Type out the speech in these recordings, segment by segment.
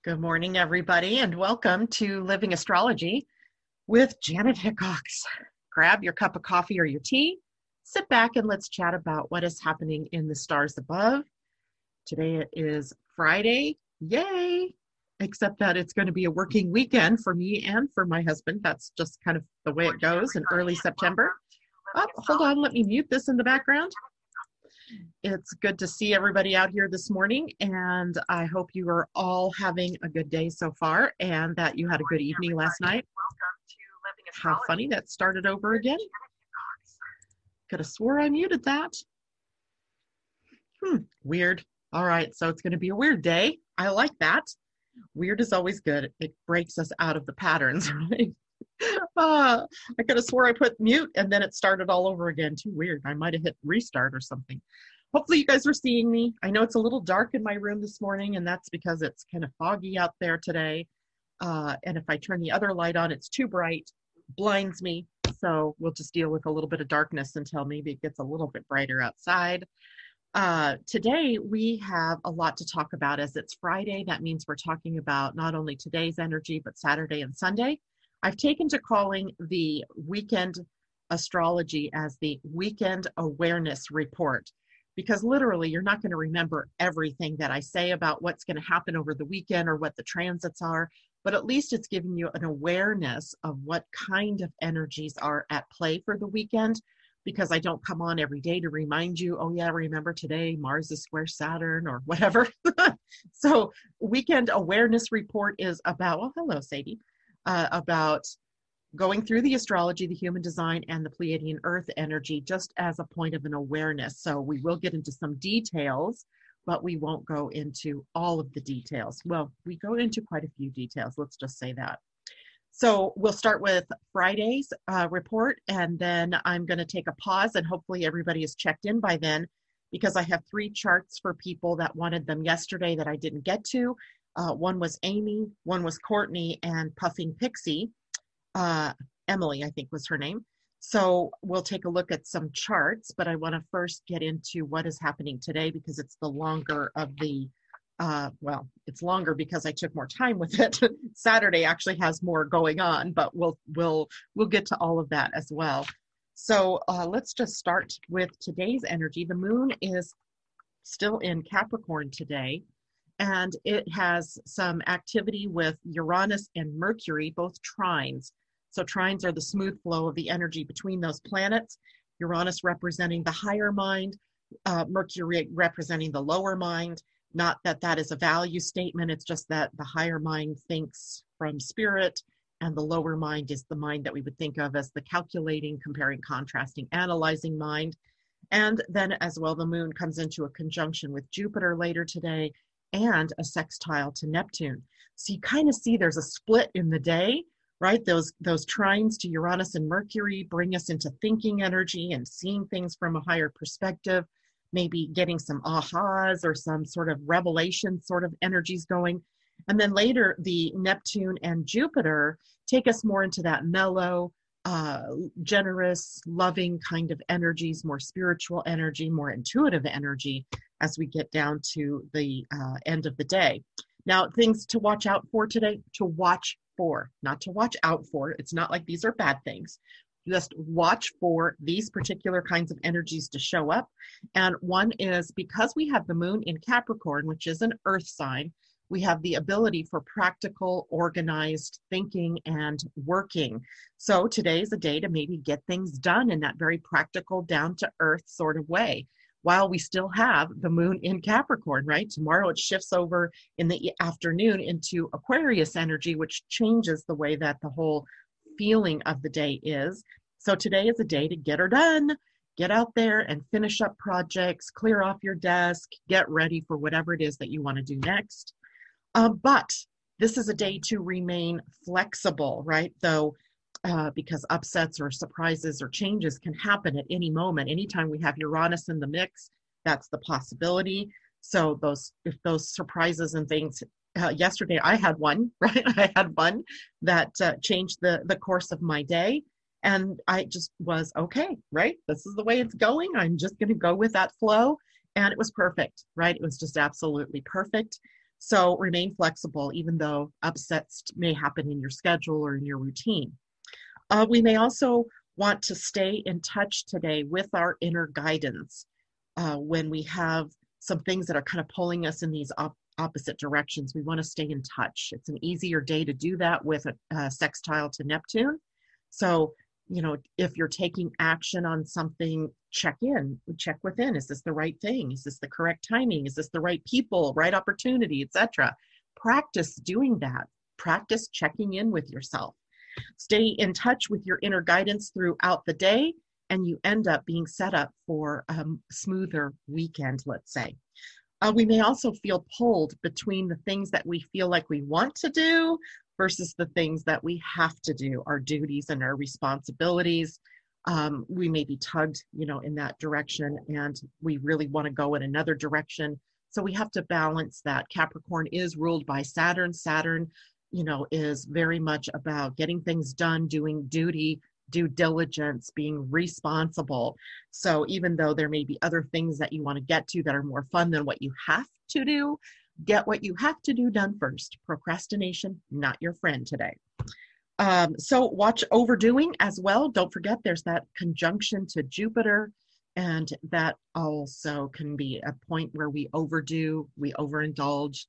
Good morning, everybody, and welcome to Living Astrology with Janet Hickox. Grab your cup of coffee or your tea, sit back, and let's chat about what is happening in the stars above. Today it is Friday. Yay! Except that it's going to be a working weekend for me and for my husband. That's just kind of the way it goes in early September. Oh, hold on. Let me mute this in the background. It's good to see everybody out here this morning, and I hope you are all having a good day so far and that you had a good evening last night. How funny that started over again. Could have swore I muted that. Weird. All right, so it's going to be a weird day. I like that. Weird is always good. It breaks us out of the patterns, right? I could have swore I put mute and then it started all over again. Too weird. I might have hit restart or something. Hopefully you guys are seeing me. I know it's a little dark in my room this morning, and that's because it's kind of foggy out there today. And if I turn the other light on, it's too bright, blinds me. So we'll just deal with a little bit of darkness until maybe it gets a little bit brighter outside. Today we have a lot to talk about. As it's Friday, that means we're talking about not only today's energy, but Saturday and Sunday. I've taken to calling the weekend astrology as the Weekend Awareness Report, because literally you're not going to remember everything that I say about what's going to happen over the weekend or what the transits are, but at least it's giving you an awareness of what kind of energies are at play for the weekend, because I don't come on every day to remind you, oh yeah, remember today Mars is square Saturn or whatever. So Weekend Awareness Report is about, well, hello, Sadie. About going through the astrology, the human design, and the Pleiadian Earth energy just as a point of an awareness. So we will get into some details, but we won't go into all of the details. Well, we go into quite a few details. Let's just say that. So we'll start with Friday's report, and then I'm going to take a pause, and hopefully everybody is checked in by then, because I have 3 charts for people that wanted them yesterday that I didn't get to. One was Amy, one was Courtney, and Puffing Pixie. Emily, I think was her name. So we'll take a look at some charts, but I want to first get into what is happening today, because it's the longer of the, well, it's longer because I took more time with it. Saturday actually has more going on, but we'll get to all of that as well. So let's just start with today's energy. The moon is still in Capricorn today, and it has some activity with Uranus and Mercury, both trines. So trines are the smooth flow of the energy between those planets. Uranus representing the higher mind, Mercury representing the lower mind. Not that that is a value statement, it's just that the higher mind thinks from spirit, and the lower mind is the mind that we would think of as the calculating, comparing, contrasting, analyzing mind. And then as well, the moon comes into a conjunction with Jupiter later today, and a sextile to Neptune. So you kind of see there's a split in the day, right? Those trines to Uranus and Mercury bring us into thinking energy and seeing things from a higher perspective, maybe getting some ahas or some sort of revelation sort of energies going. And then later, the Neptune and Jupiter take us more into that mellow, generous, loving kind of energies, more spiritual energy, more intuitive energy as we get down to the end of the day. Now, things to watch out for today, to watch for, not to watch out for. It's not like these are bad things. Just watch for these particular kinds of energies to show up. And one is, because we have the moon in Capricorn, which is an earth sign, we have the ability for practical, organized thinking and working. So today is a day to maybe get things done in that very practical, down-to-earth sort of way, while we still have the moon in Capricorn, right? Tomorrow it shifts over in the afternoon into Aquarius energy, which changes the way that the whole feeling of the day is. So today is a day to get her done. Get out there and finish up projects, clear off your desk, get ready for whatever it is that you want to do next. But this is a day to remain flexible, right? Though, because upsets or surprises or changes can happen at any moment. Anytime we have Uranus in the mix, that's the possibility. So if those surprises and things, yesterday I had one, right? I had one that changed the course of my day. And I just was, okay, right? This is the way it's going. I'm just going to go with that flow. And it was perfect, right? It was just absolutely perfect. So remain flexible, even though upsets may happen in your schedule or in your routine. We may also want to stay in touch today with our inner guidance when we have some things that are kind of pulling us in these opposite directions. We want to stay in touch. It's an easier day to do that with a sextile to Neptune. So, if you're taking action on something, check within. Is this the right thing? Is this the correct timing? Is this the right people, right opportunity, etc.? Practice doing that. Practice checking in with yourself. Stay in touch with your inner guidance throughout the day, and you end up being set up for a smoother weekend, let's say. We may also feel pulled between the things that we feel like we want to do versus the things that we have to do, our duties and our responsibilities. We may be tugged, in that direction, and we really want to go in another direction. So we have to balance that. Capricorn is ruled by Saturn. Saturn, is very much about getting things done, doing duty, due diligence, being responsible. So even though there may be other things that you want to get to that are more fun than what you have to do, get what you have to do done first. Procrastination, not your friend today. So watch overdoing as well. Don't forget there's that conjunction to Jupiter, and that also can be a point where we overdo, we overindulge,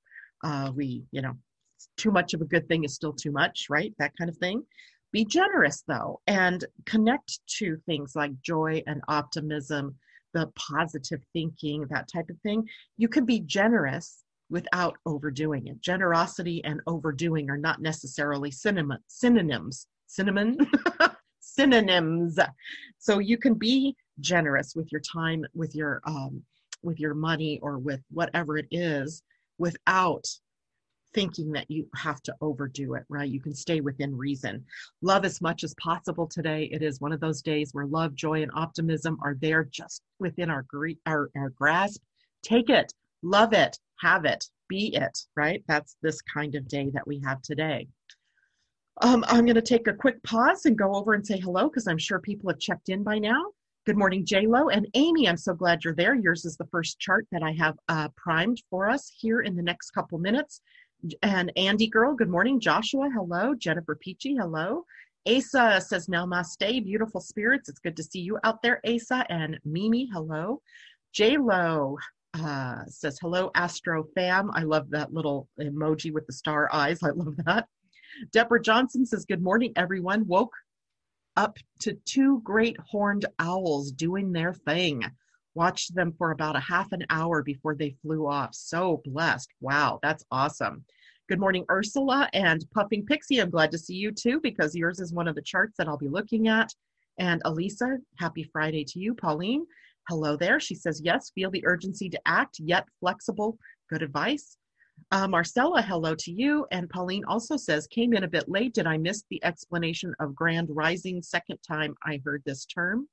too much of a good thing is still too much, right? That kind of thing. Be generous though, and connect to things like joy and optimism, the positive thinking, that type of thing. You can be generous without overdoing it. Generosity and overdoing are not necessarily synonyms. Synonyms. So you can be generous with your time, with your money, or with whatever it is, without thinking that you have to overdo it, right? You can stay within reason. Love as much as possible today. It is one of those days where love, joy, and optimism are there just within our grasp. Take it, love it, have it, be it, right? That's this kind of day that we have today. I'm going to take a quick pause and go over and say hello, because I'm sure people have checked in by now. Good morning, J-Lo and Amy. I'm so glad you're there. Yours is the first chart that I have primed for us here in the next couple minutes. And Andy Girl, good morning. Joshua, hello. Jennifer Peachy, hello. Asa says, namaste, beautiful spirits. It's good to see you out there, Asa. And Mimi, hello. J-Lo says, hello, Astro Fam. I love that little emoji with the star eyes. I love that. Deborah Johnson says, good morning, everyone. Woke up to two great horned owls doing their thing. Watched them for about a half an hour before they flew off. So blessed. Wow, that's awesome. Good morning, Ursula and Puffing Pixie. I'm glad to see you too, because yours is one of the charts that I'll be looking at. And Elisa, happy Friday to you. Pauline, hello there. She says, yes, feel the urgency to act, yet flexible. Good advice. Marcella, hello to you. And Pauline also says, came in a bit late. Did I miss the explanation of Grand Rising? Second time I heard this term.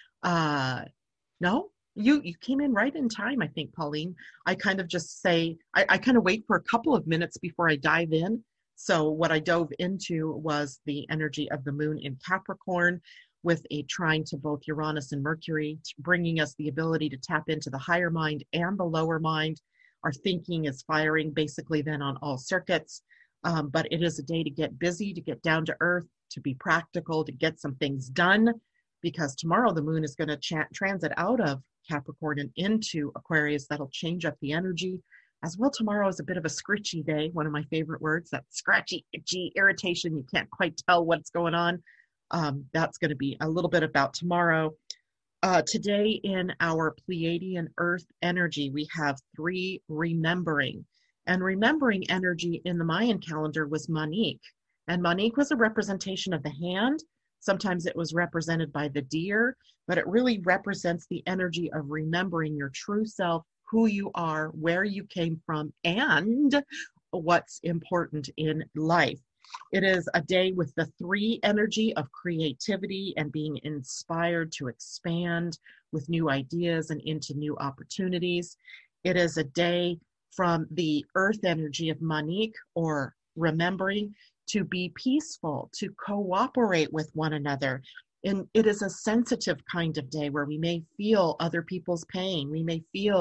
No? You came in right in time, I think, Pauline. I kind of just say, I kind of wait for a couple of minutes before I dive in. So what I dove into was the energy of the moon in Capricorn, with a trine to both Uranus and Mercury, bringing us the ability to tap into the higher mind and the lower mind. Our thinking is firing basically then on all circuits. But it is a day to get busy, to get down to earth, to be practical, to get some things done, because tomorrow the moon is going to transit out of Capricorn and into Aquarius. That'll change up the energy. As well, tomorrow is a bit of a scritchy day, one of my favorite words, that scratchy, itchy, irritation. You can't quite tell what's going on. That's going to be a little bit about tomorrow. Today in our Pleiadian Earth energy, we have 3 remembering. And remembering energy in the Mayan calendar was Manique. And Manique was a representation of the hand. Sometimes it was represented by the deer, but it really represents the energy of remembering your true self, who you are, where you came from, and what's important in life. It is a day with the 3 energy of creativity and being inspired to expand with new ideas and into new opportunities. It is a day from the earth energy of Manique, or remembering, to be peaceful, to cooperate with one another. And it is a sensitive kind of day where we may feel other people's pain. We may feel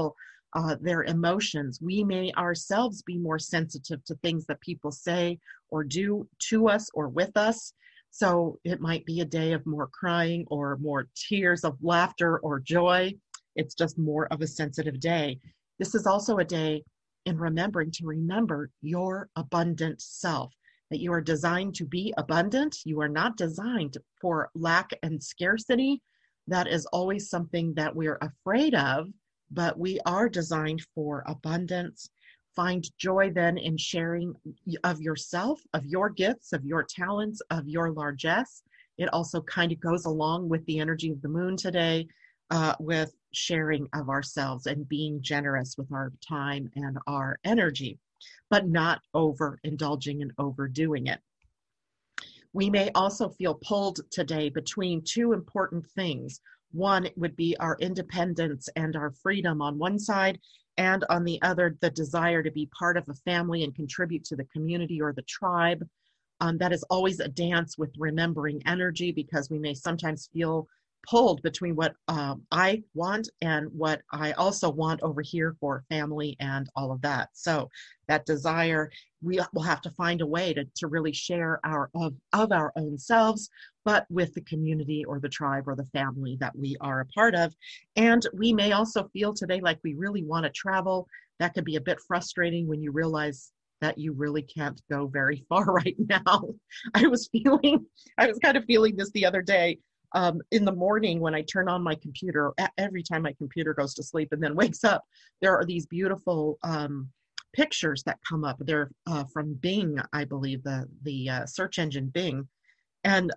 their emotions. We may ourselves be more sensitive to things that people say or do to us or with us. So it might be a day of more crying or more tears of laughter or joy. It's just more of a sensitive day. This is also a day in remembering to remember your abundant self, that you are designed to be abundant. You are not designed for lack and scarcity. That is always something that we're afraid of, but we are designed for abundance. Find joy then in sharing of yourself, of your gifts, of your talents, of your largesse. It also kind of goes along with the energy of the moon today, with sharing of ourselves and being generous with our time and our energy, but not overindulging and overdoing it. We may also feel pulled today between two important things. One would be our independence and our freedom on one side, and on the other, the desire to be part of a family and contribute to the community or the tribe. That is always a dance with remembering energy, because we may sometimes feel pulled between what I want and what I also want over here for family and all of that. So that desire, we will have to find a way to really share of our own selves, but with the community or the tribe or the family that we are a part of. And we may also feel today like we really want to travel. That could be a bit frustrating when you realize that you really can't go very far right now. I was kind of feeling this the other day. In the morning when I turn on my computer, every time my computer goes to sleep and then wakes up, there are these beautiful pictures that come up. They're from Bing, I believe, the search engine Bing. And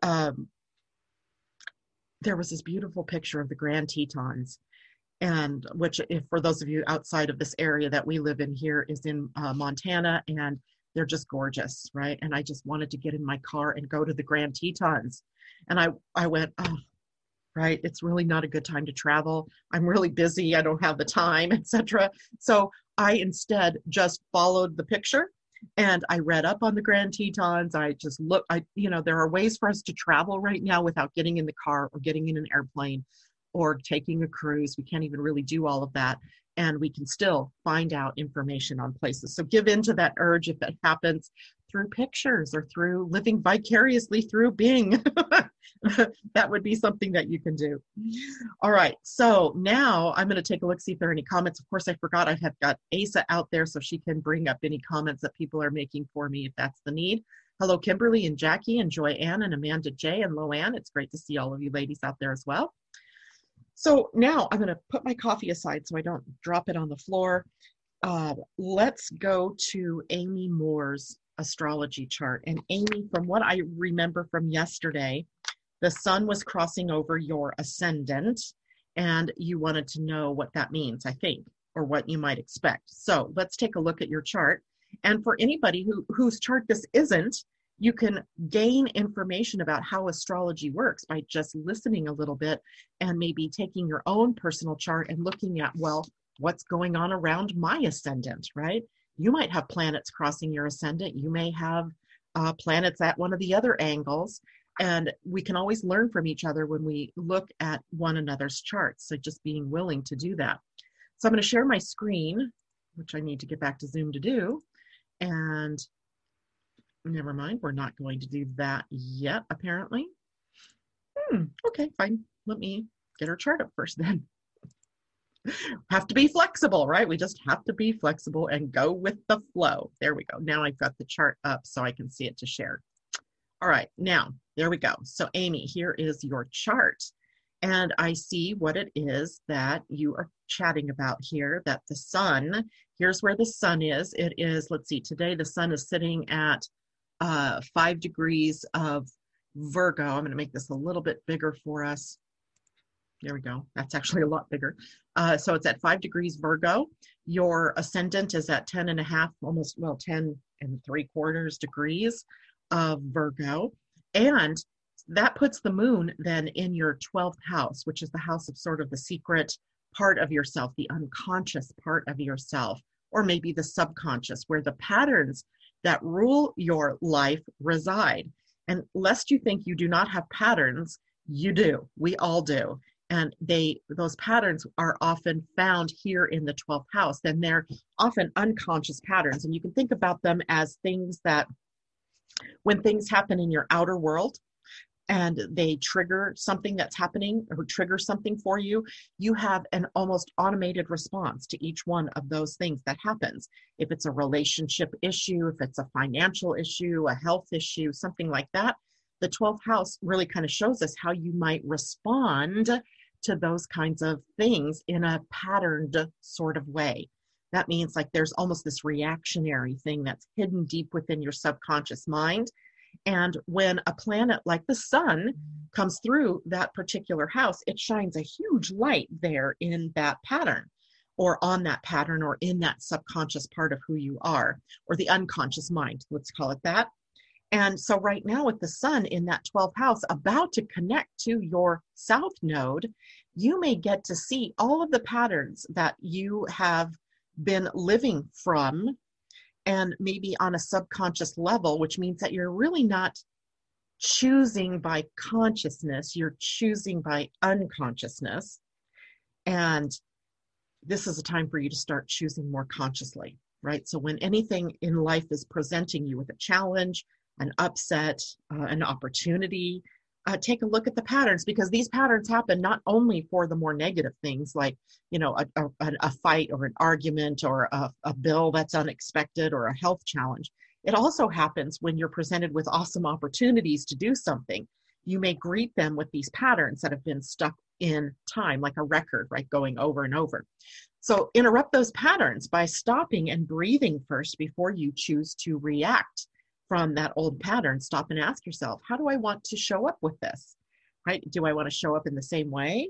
there was this beautiful picture of the Grand Tetons, and which, if for those of you outside of this area that we live in here, is in Montana, and they're just gorgeous, right? And I just wanted to get in my car and go to the Grand Tetons. And I went, oh, right, it's really not a good time to travel. I'm really busy. I don't have the time, etc. So I instead just followed the picture, and I read up on the Grand Tetons. I just look, there are ways for us to travel right now without getting in the car or getting in an airplane or taking a cruise. We can't even really do all of that. And we can still find out information on places. So give in to that urge if it happens through pictures or through living vicariously through Bing. That would be something that you can do. All right, so now I'm going to take a look, see if there are any comments. Of course, I forgot I have got Asa out there so she can bring up any comments that people are making for me if that's the need. Hello, Kimberly and Jackie and Joy Ann and Amanda J and Loanne. It's great to see all of you ladies out there as well. So now I'm going to put my coffee aside so I don't drop it on the floor. Let's go to Amy Moore's astrology chart. And Amy, from what I remember from yesterday, the sun was crossing over your ascendant, and you wanted to know what that means, I think, or what you might expect. So let's take a look at your chart. And for anybody whose chart this isn't, you can gain information about how astrology works by just listening a little bit and maybe taking your own personal chart and looking at, well, what's going on around my ascendant, right? You might have planets crossing your ascendant. You may have planets at one of the other angles. And we can always learn from each other when we look at one another's charts. So just being willing to do that. So I'm going to share my screen, which I need to get back to Zoom to do. And never mind, we're not going to do that yet, apparently. Okay, fine. Let me get our chart up first then. Have to be flexible, right? We just have to be flexible and go with the flow. There we go. Now I've got the chart up so I can see it to share. All right, now, there we go. So Amy, here is your chart. And I see what it is that you are chatting about here, that the sun, here's where the sun is. It is, let's see, today the sun is sitting at 5 degrees of Virgo. I'm going to make this a little bit bigger for us. There we go. That's actually a lot bigger. So it's at 5 degrees Virgo. Your ascendant is at 10 and a half, almost, well, 10 and 3/4 degrees of Virgo. And that puts the moon then in your 12th house, which is the house of sort of the secret part of yourself, the unconscious part of yourself, or maybe the subconscious, where the patterns that rule your life reside. And lest you think you do not have patterns, you do. We all do. And those patterns are often found here in the 12th house, and they're often unconscious patterns. And you can think about them as things that, when things happen in your outer world and they trigger something that's happening or trigger something for you, you have an almost automated response to each one of those things that happens. If it's a relationship issue, if it's a financial issue, a health issue, something like that, the 12th house really kind of shows us how you might respond to those kinds of things in a patterned sort of way. That means like there's almost this reactionary thing that's hidden deep within your subconscious mind. And when a planet like the sun comes through that particular house, it shines a huge light there in that pattern, or on that pattern, or in that subconscious part of who you are, or the unconscious mind, let's call it that. And so right now with the sun in that 12th house about to connect to your south node, you may get to see all of the patterns that you have been living from, and maybe on a subconscious level, which means that you're really not choosing by consciousness, you're choosing by unconsciousness. And this is a time for you to start choosing more consciously, right? So when anything in life is presenting you with a challenge, an upset, an opportunity, take a look at the patterns, because these patterns happen not only for the more negative things like, a fight or an argument or a bill that's unexpected or a health challenge. It also happens when you're presented with awesome opportunities to do something. You may greet them with these patterns that have been stuck in time, like a record, right, going over and over. So interrupt those patterns by stopping and breathing first before you choose to react from that old pattern. Stop and ask yourself, how do I want to show up with this, right? Do I want to show up in the same way?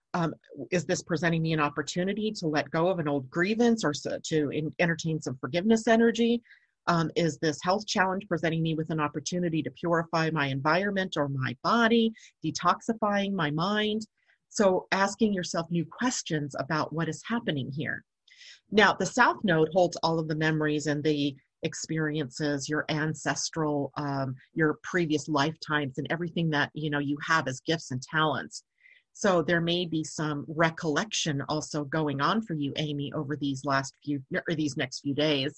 Is this presenting me an opportunity to let go of an old grievance or to entertain some forgiveness energy? Is this health challenge presenting me with an opportunity to purify my environment or my body, detoxifying my mind? So asking yourself new questions about what is happening here. Now, the South Node holds all of the memories and the experiences, your ancestral, your previous lifetimes, and everything that you have as gifts and talents. So there may be some recollection also going on for you, Amy, over these next few days,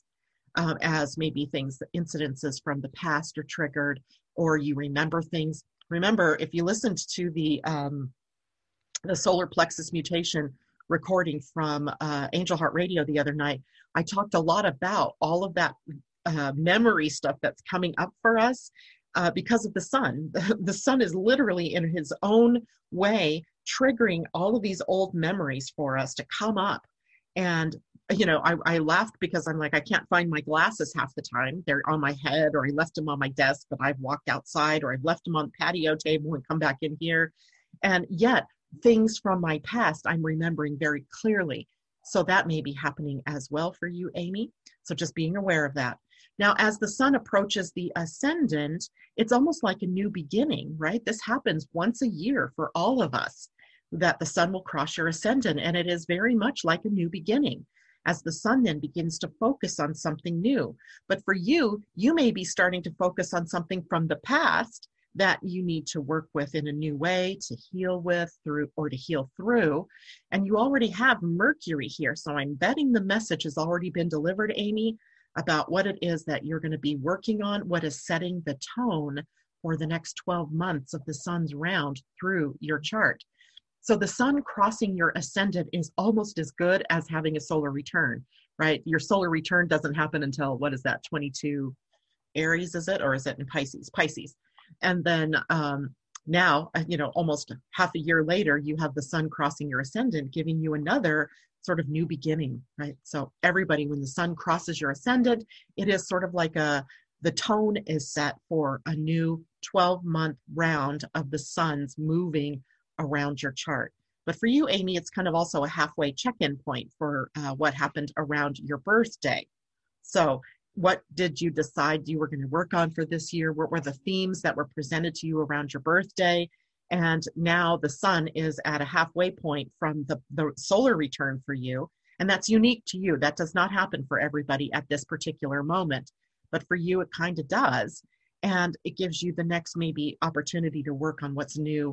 as maybe incidences from the past are triggered, or you remember things. Remember, if you listened to the solar plexus mutation recording from Angel Heart Radio the other night, I talked a lot about all of that memory stuff that's coming up for us because of the sun. The sun is literally in his own way triggering all of these old memories for us to come up. And I laughed because I'm like, I can't find my glasses half the time. They're on my head, or I left them on my desk, but I've walked outside, or I've left them on the patio table and come back in here. And yet things from my past I'm remembering very clearly. So that may be happening as well for you, Amy. So just being aware of that. Now, as the sun approaches the ascendant, it's almost like a new beginning, right? This happens once a year for all of us, that the sun will cross your ascendant, and it is very much like a new beginning as the sun then begins to focus on something new. But for you, you may be starting to focus on something from the past that you need to work with in a new way, to heal with through, or to heal through. And you already have Mercury here. So I'm betting the message has already been delivered, Amy, about what it is that you're going to be working on, what is setting the tone for the next 12 months of the sun's round through your chart. So the sun crossing your ascendant is almost as good as having a solar return, right? Your solar return doesn't happen until, what is that, 22 Aries, is it? Or is it in Pisces? Pisces. And then now, almost half a year later, you have the sun crossing your ascendant, giving you another sort of new beginning, right? So everybody, when the sun crosses your ascendant, it is sort of like the tone is set for a new 12-month round of the suns moving around your chart. But for you, Amy, it's kind of also a halfway check-in point for what happened around your birthday. So what did you decide you were going to work on for this year? What were the themes that were presented to you around your birthday? And now the sun is at a halfway point from the solar return for you. And that's unique to you. That does not happen for everybody at this particular moment. But for you, it kind of does. And it gives you the next maybe opportunity to work on what's new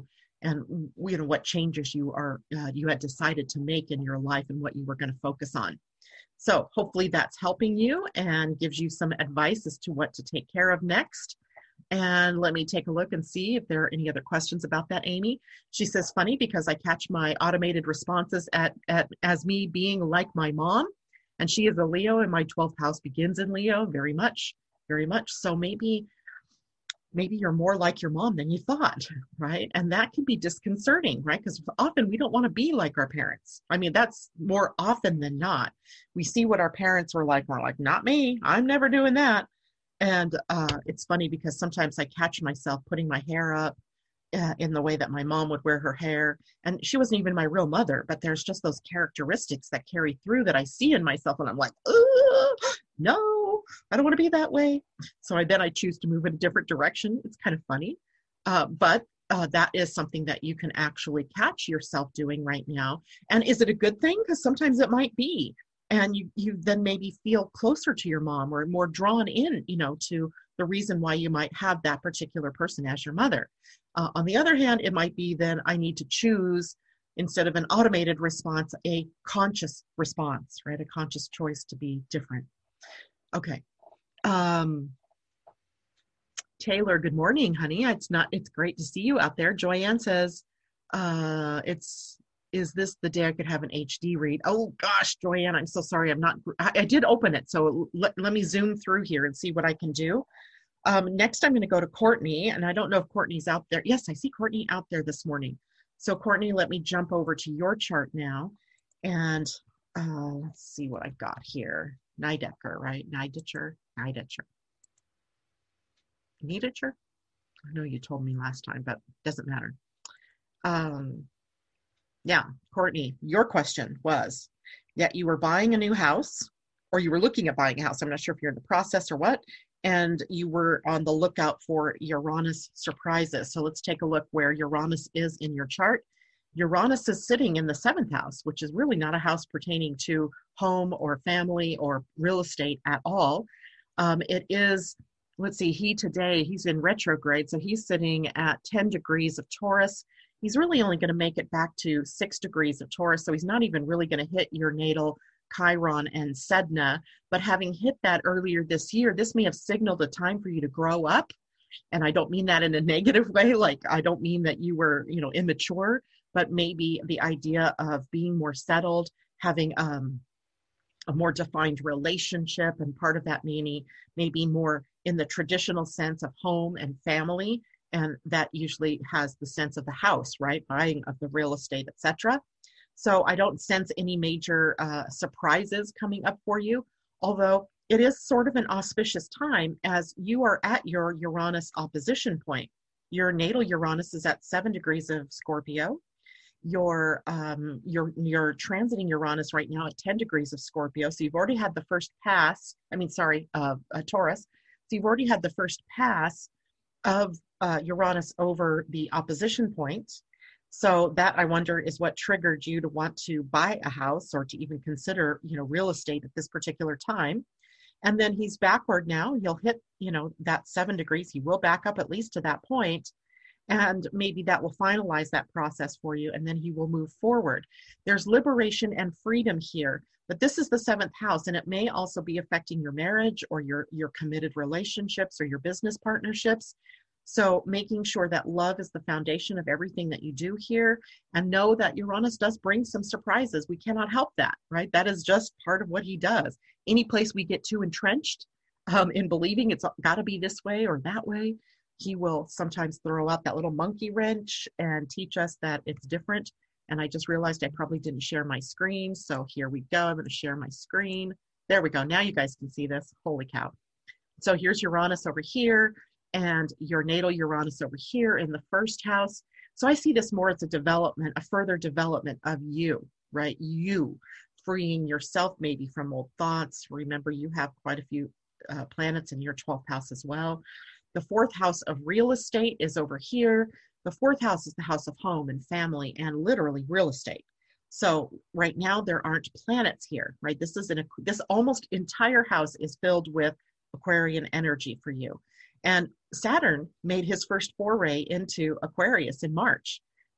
and what changes you had decided to make in your life and what you were going to focus on. So hopefully that's helping you and gives you some advice as to what to take care of next. And let me take a look and see if there are any other questions about that, Amy. She says, funny because I catch my automated responses as me being like my mom, and she is a Leo and my 12th house begins in Leo. Very much, very much. So maybe you're more like your mom than you thought, right? And that can be disconcerting, right? Because often we don't want to be like our parents. I mean, that's more often than not. We see what our parents were like. We're like, not me. I'm never doing that. And it's funny because sometimes I catch myself putting my hair up in the way that my mom would wear her hair. And she wasn't even my real mother, but there's just those characteristics that carry through that I see in myself. And I'm like, no, I don't want to be that way. So then I choose to move in a different direction. It's kind of funny. But that is something that you can actually catch yourself doing right now. And is it a good thing? Because sometimes it might be. And you then maybe feel closer to your mom or more drawn in, to the reason why you might have that particular person as your mother. On the other hand, it might be then I need to choose, instead of an automated response, a conscious response, right? A conscious choice to be different. Okay. Taylor, good morning, honey. It's great to see you out there. Joyanne says, is this the day I could have an HD read? Oh gosh, Joyanne, I'm so sorry. I did open it. So let me zoom through here and see what I can do. Next, I'm going to go to Courtney, and I don't know if Courtney's out there. Yes, I see Courtney out there this morning. So Courtney, let me jump over to your chart now. And let's see what I've got here. Nidecker, right? Nidecker. I know you told me last time, but it doesn't matter. Yeah, Courtney, your question was that you were buying a new house, or you were looking at buying a house. I'm not sure if you're in the process or what, and you were on the lookout for Uranus surprises. So let's take a look where Uranus is in your chart. Uranus is sitting in the 7th house, which is really not a house pertaining to home or family or real estate at all. It is, let's see, he's in retrograde, so he's sitting at 10 degrees of Taurus. He's really only going to make it back to 6 degrees of Taurus, so he's not even really going to hit your natal Chiron and Sedna. But having hit that earlier this year, this may have signaled a time for you to grow up. And I don't mean that in a negative way. Like, I don't mean that you were, immature, but maybe the idea of being more settled, having a more defined relationship, and part of that meaning maybe more in the traditional sense of home and family. And that usually has the sense of the house, right? Buying of the real estate, etc. So I don't sense any major surprises coming up for you, although it is sort of an auspicious time as you are at your Uranus opposition point. Your natal Uranus is at 7 degrees of Scorpio. You're transiting Uranus right now at 10 degrees of Scorpio. So you've already had the first pass, Taurus. So you've already had the first pass of Uranus over the opposition point. So that, I wonder, is what triggered you to want to buy a house or to even consider, real estate at this particular time. And then he's backward now. He'll hit, that 7 degrees. He will back up at least to that point. And maybe that will finalize that process for you. And then he will move forward. There's liberation and freedom here. But this is the 7th house. And it may also be affecting your marriage or your committed relationships or your business partnerships. So making sure that love is the foundation of everything that you do here, and know that Uranus does bring some surprises. We cannot help that, right? That is just part of what he does. Any place we get too entrenched in believing it's got to be this way or that way, he will sometimes throw out that little monkey wrench and teach us that it's different. And I just realized I probably didn't share my screen. So here we go. I'm going to share my screen. There we go. Now you guys can see this. Holy cow. So here's Uranus over here, and your natal Uranus over here in the 1st house. So I see this more as a further development of you, right? You freeing yourself maybe from old thoughts. Remember, you have quite a few planets in your 12th house as well. The 4th house of real estate is over here. The 4th house is the house of home and family and literally real estate. So right now there aren't planets here, right? This almost entire house is filled with Aquarian energy for you. And Saturn made his first foray into Aquarius in March.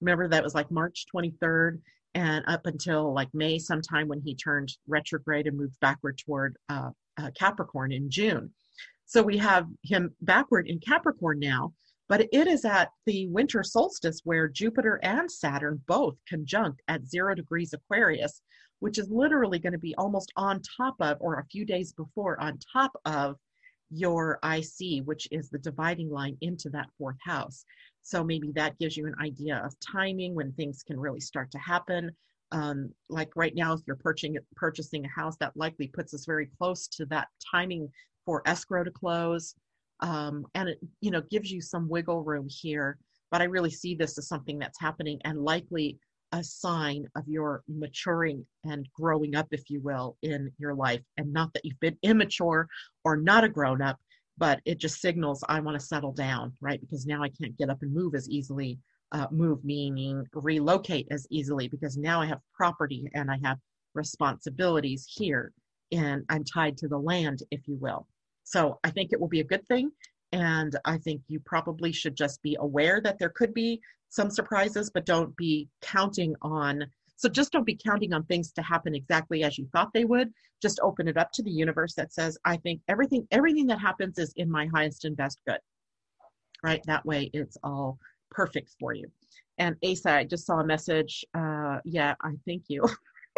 Remember that was like March 23rd and up until like May sometime when he turned retrograde and moved backward toward Capricorn in June. So we have him backward in Capricorn now, but it is at the winter solstice where Jupiter and Saturn both conjunct at 0 degrees Aquarius, which is literally going to be almost on top of, or a few days before, on top of your IC, which is the dividing line into that fourth house. So maybe that gives you an idea of timing when things can really start to happen. Like right now, if you're purchasing a house, that likely puts us very close to that timing for escrow to close. And it, gives you some wiggle room here, but I really see this as something that's happening and likely a sign of your maturing and growing up, if you will, in your life. And not that you've been immature or not a grown up, but it just signals I want to settle down, right? Because now I can't get up and move as easily, move meaning relocate as easily, because now I have property and I have responsibilities here and I'm tied to the land, if you will. So I think it will be a good thing. And I think you probably should just be aware that there could be some surprises, but don't be counting on, so just don't be counting on things to happen exactly as you thought they would. Just open it up to the universe that says, I think everything that happens is in my highest and best good, right? That way it's all perfect for you. And Asa, I just saw a message. Yeah, I thank you.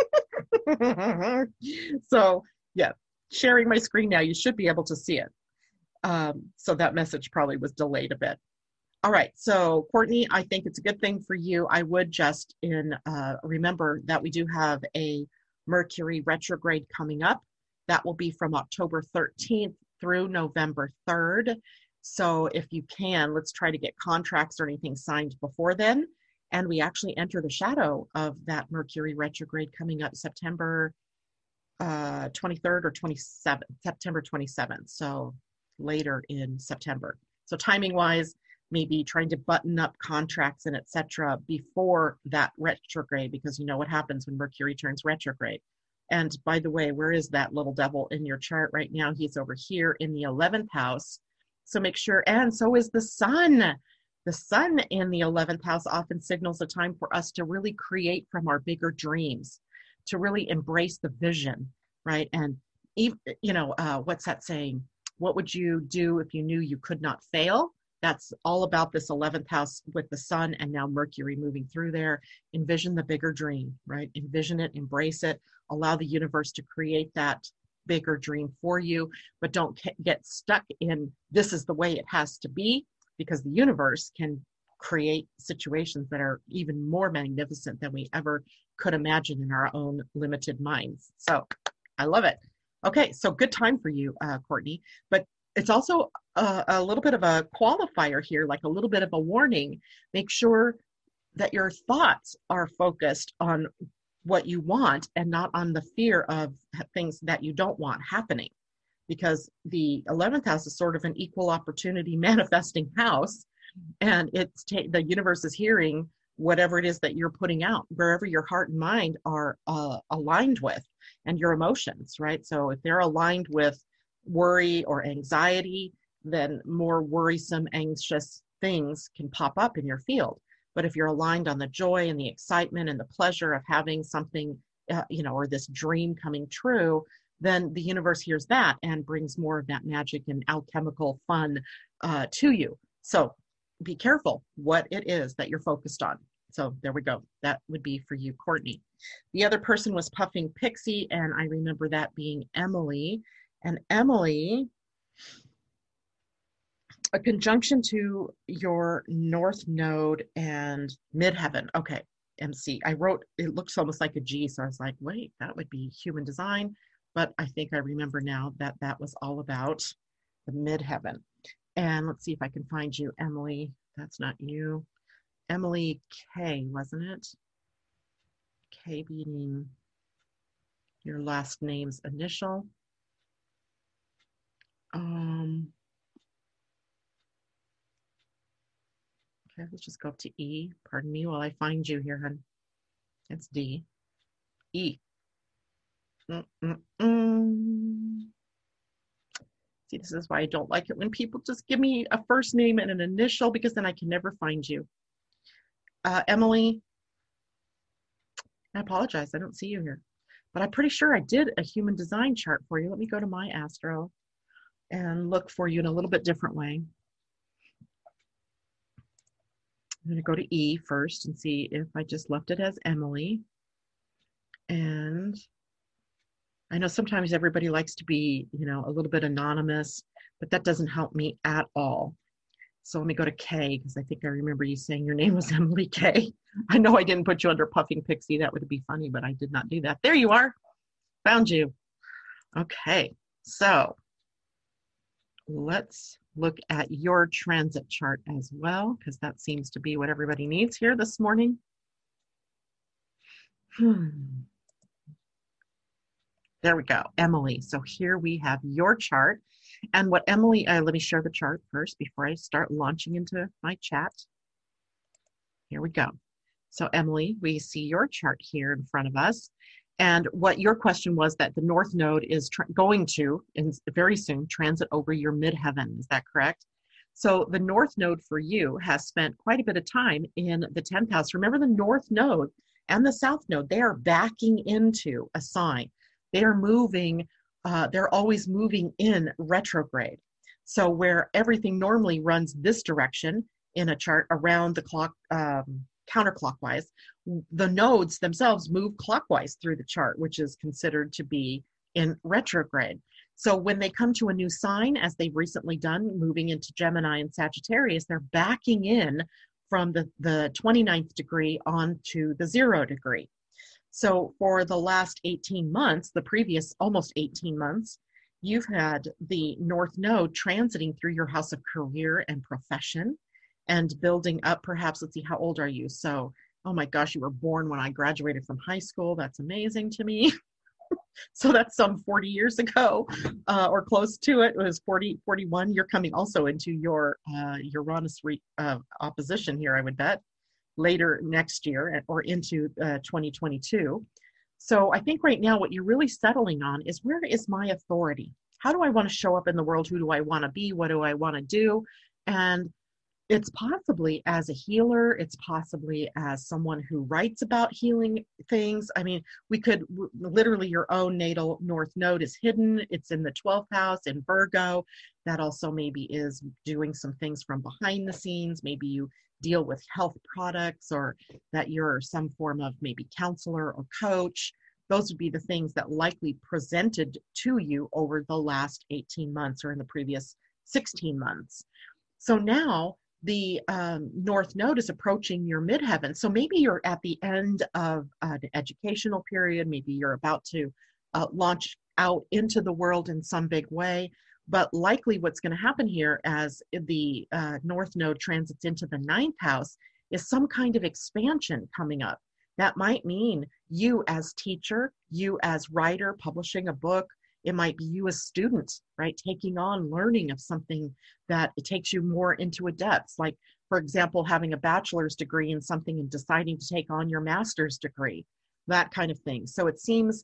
So yeah, sharing my screen now, you should be able to see it. So that message probably was delayed a bit. All right, so Courtney, I think it's a good thing for you. I would just remember that we do have a Mercury retrograde coming up. That will be from October 13th through November 3rd. So if you can, let's try to get contracts or anything signed before then. And we actually enter the shadow of that Mercury retrograde coming up September 23rd or 27th, September 27th. So later in September. So timing wise, maybe trying to button up contracts and etc. before that retrograde, because you know what happens when Mercury turns retrograde. And by the way, where is that little devil in your chart right now? He's over here in the 11th house. So make sure, and so is the sun. The sun in the 11th house often signals a time for us to really create from our bigger dreams, to really embrace the vision, right? And even, what's that saying? What would you do if you knew you could not fail? That's all about this 11th house with the sun and now Mercury moving through there. Envision the bigger dream, right? Envision it, embrace it, allow the universe to create that bigger dream for you, but don't get stuck in this is the way it has to be, because the universe can create situations that are even more magnificent than we ever could imagine in our own limited minds. So I love it. Okay, so good time for you, Courtney, but it's also a little bit of a qualifier here, like a little bit of a warning. Make sure that your thoughts are focused on what you want and not on the fear of things that you don't want happening, because the 11th house is sort of an equal opportunity manifesting house, and it's the universe is hearing whatever it is that you're putting out, wherever your heart and mind are aligned with, and your emotions, right? So if they're aligned with worry or anxiety, then more worrisome, anxious things can pop up in your field. But if you're aligned on the joy and the excitement and the pleasure of having something, or this dream coming true, then the universe hears that and brings more of that magic and alchemical fun to you. So be careful what it is that you're focused on. So there we go. That would be for you, Courtney. The other person was Puffing Pixie, and I remember that being Emily. And Emily, a conjunction to your North Node and Midheaven. Okay, MC. I wrote, it looks almost like a G, so I was like, wait, that would be human design. But I think I remember now that that was all about the Midheaven. And let's see if I can find you, Emily. That's not you. Emily K, wasn't it? K being your last name's initial. Okay, let's just go up to E. Pardon me while I find you here, hon. It's D. E. See, this is why I don't like it when people just give me a first name and an initial, because then I can never find you. Emily, I apologize. I don't see you here. But I'm pretty sure I did a human design chart for you. Let me go to my Astro and look for you in a little bit different way. I'm going to go to E first and see if I just left it as Emily. And I know sometimes everybody likes to be, a little bit anonymous, but that doesn't help me at all. So let me go to K, because I think I remember you saying your name was Emily K. I know I didn't put you under Puffing Pixie. That would be funny, but I did not do that. There you are. Found you. Okay, so let's look at your transit chart as well, because that seems to be what everybody needs here this morning. There we go, Emily. So here we have your chart. And what Emily, let me share the chart first before I start launching into my chat. Here we go. So Emily, we see your chart here in front of us. And what your question was that the North Node is going to, very soon, transit over your midheaven. Is that correct? So the North Node for you has spent quite a bit of time in the 10th house. Remember, the North Node and the South Node, they are backing into a sign. They are moving, they're always moving in retrograde. So where everything normally runs this direction in a chart around the clock, counterclockwise, the nodes themselves move clockwise through the chart, which is considered to be in retrograde. So when they come to a new sign, as they've recently done, moving into Gemini and Sagittarius, they're backing in from the 29th degree onto the 0 degree. So for the last 18 months, the previous almost 18 months, you've had the North Node transiting through your house of career and profession and building up, perhaps, let's see, how old are you? So, oh my gosh, you were born when I graduated from high school. That's amazing to me. So that's some 40 years ago, or close to it. It was 41. You're coming also into your Uranus opposition here, I would bet, later next year or into 2022. So I think right now what you're really settling on is, where is my authority? How do I want to show up in the world? Who do I want to be? What do I want to do? And it's possibly as a healer, it's possibly as someone who writes about healing things. I mean, we could literally, your own natal North Node is hidden. It's in the 12th house in Virgo. That also maybe is doing some things from behind the scenes. Maybe you deal with health products, or that you're some form of maybe counselor or coach. Those would be the things that likely presented to you over the last 18 months or in the previous 16 months. So now the North Node is approaching your midheaven. So maybe you're at the end of an educational period. Maybe you're about to launch out into the world in some big way. But likely what's going to happen here as the North Node transits into the 9th house is some kind of expansion coming up. That might mean you as teacher, you as writer, publishing a book. It might be you as student, right? Taking on learning of something that it takes you more into a depth. Like, for example, having a bachelor's degree in something and deciding to take on your master's degree, that kind of thing. So it seems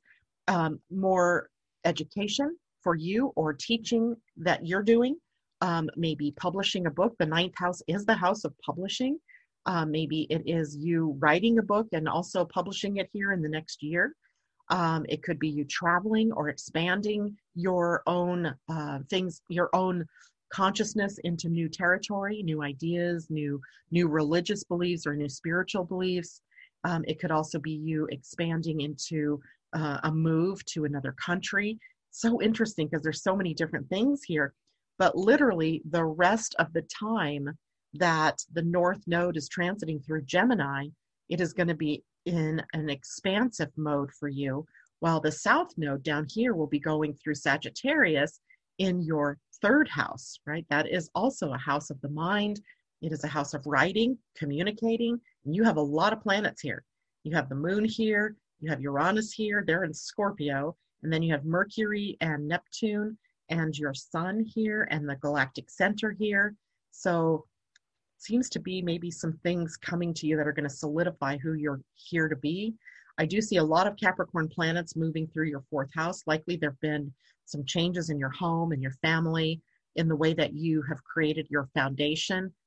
more education for you, or teaching that you're doing, maybe publishing a book. The 9th house is the house of publishing. Maybe it is you writing a book and also publishing it here in the next year. It could be you traveling or expanding your own things, your own consciousness into new territory, new ideas, new religious beliefs or new spiritual beliefs. It could also be you expanding into a move to another country. So interesting, because there's so many different things here. But literally the rest of the time that the North Node is transiting through Gemini, it is going to be in an expansive mode for you, while the South Node down here will be going through Sagittarius in your 3rd house, right? That is also a house of the mind. It is a house of writing, communicating, and you have a lot of planets here. You have the moon here, you have Uranus here, they're in Scorpio, and then you have Mercury and Neptune and your sun here and the galactic center here. So seems to be maybe some things coming to you that are going to solidify who you're here to be. I do see a lot of Capricorn planets moving through your 4th house. Likely there have been some changes in your home and your family, in the way that you have created your foundation.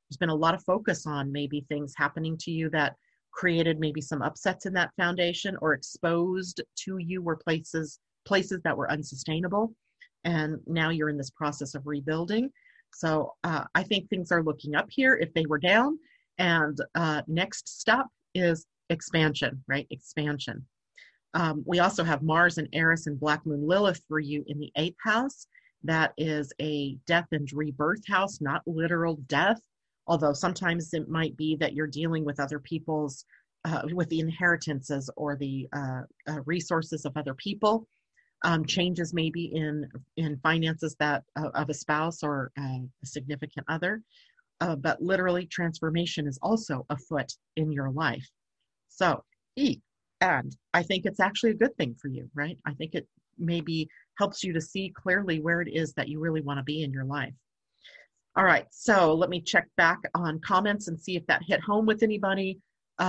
There's been a lot of focus on maybe things happening to you that created maybe some upsets in that foundation, or exposed to you were places that were unsustainable. And now you're in this process of rebuilding. So I think things are looking up here if they were down. And next step is expansion, right? Expansion. We also have Mars and Eris and Black Moon Lilith for you in the 8th house. That is a death and rebirth house, not literal death, although sometimes it might be that you're dealing with other people's, with the inheritances or the resources of other people. Changes maybe in finances that of a spouse or a significant other. But literally transformation is also afoot in your life. So, and I think it's actually a good thing for you, right? I think it maybe helps you to see clearly where it is that you really want to be in your life. All right, so let me check back on comments and see if that hit home with anybody.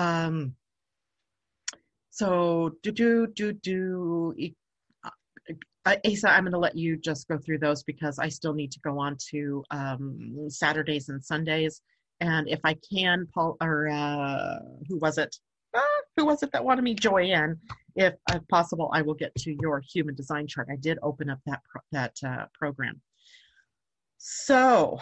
So, Asa, I'm going to let you just go through those because I still need to go on to Saturdays and Sundays. And if I can, Paul, or who was it? Who was it that wanted me? Joanne. If possible, I will get to your human design chart. I did open up that program. So,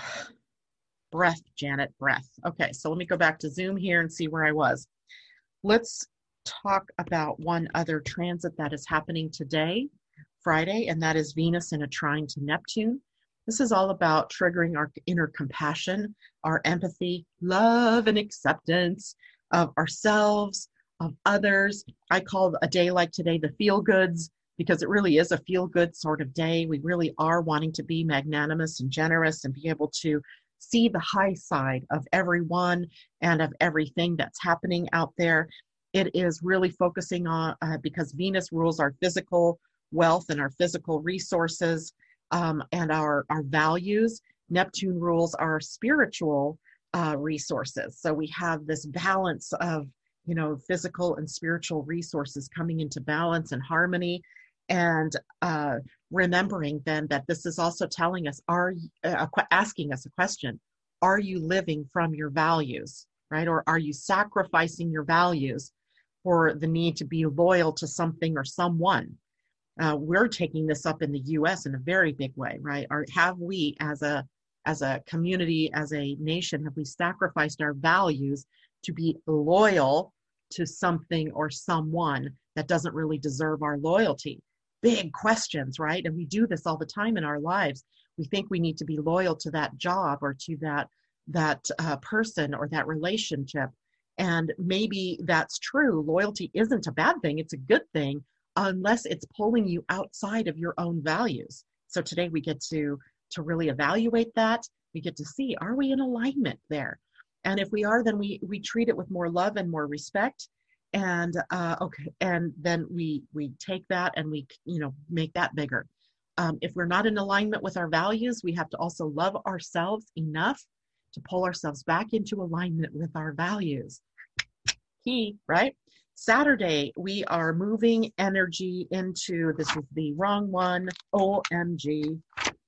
breath, Janet, breath. Okay, so let me go back to Zoom here and see where I was. Let's talk about one other transit that is happening today, Friday, and that is Venus in a trine to Neptune. This is all about triggering our inner compassion, our empathy, love, and acceptance of ourselves, of others. I call a day like today the feel goods, because it really is a feel good sort of day. We really are wanting to be magnanimous and generous and be able to see the high side of everyone and of everything that's happening out there. It is really focusing on, because Venus rules our physical wealth and our physical resources and our values. Neptune rules our spiritual resources. So we have this balance of, physical and spiritual resources coming into balance and harmony. And remembering then that this is also telling us, asking us a question, are you living from your values, right? Or are you sacrificing your values for the need to be loyal to something or someone? We're taking this up in the U.S. in a very big way, right? Or have we, as a community, as a nation, have we sacrificed our values to be loyal to something or someone that doesn't really deserve our loyalty? Big questions, right? And we do this all the time in our lives. We think we need to be loyal to that job or to that person or that relationship. And maybe that's true. Loyalty isn't a bad thing. It's a good thing, unless it's pulling you outside of your own values. So today we get to really evaluate that. We get to see, are we in alignment there? And if we are, then we treat it with more love and more respect. And and then we take that and we make that bigger. If we're not in alignment with our values, we have to also love ourselves enough to pull ourselves back into alignment with our values. Key, right? Saturday, we are moving energy into, this is the wrong one, OMG.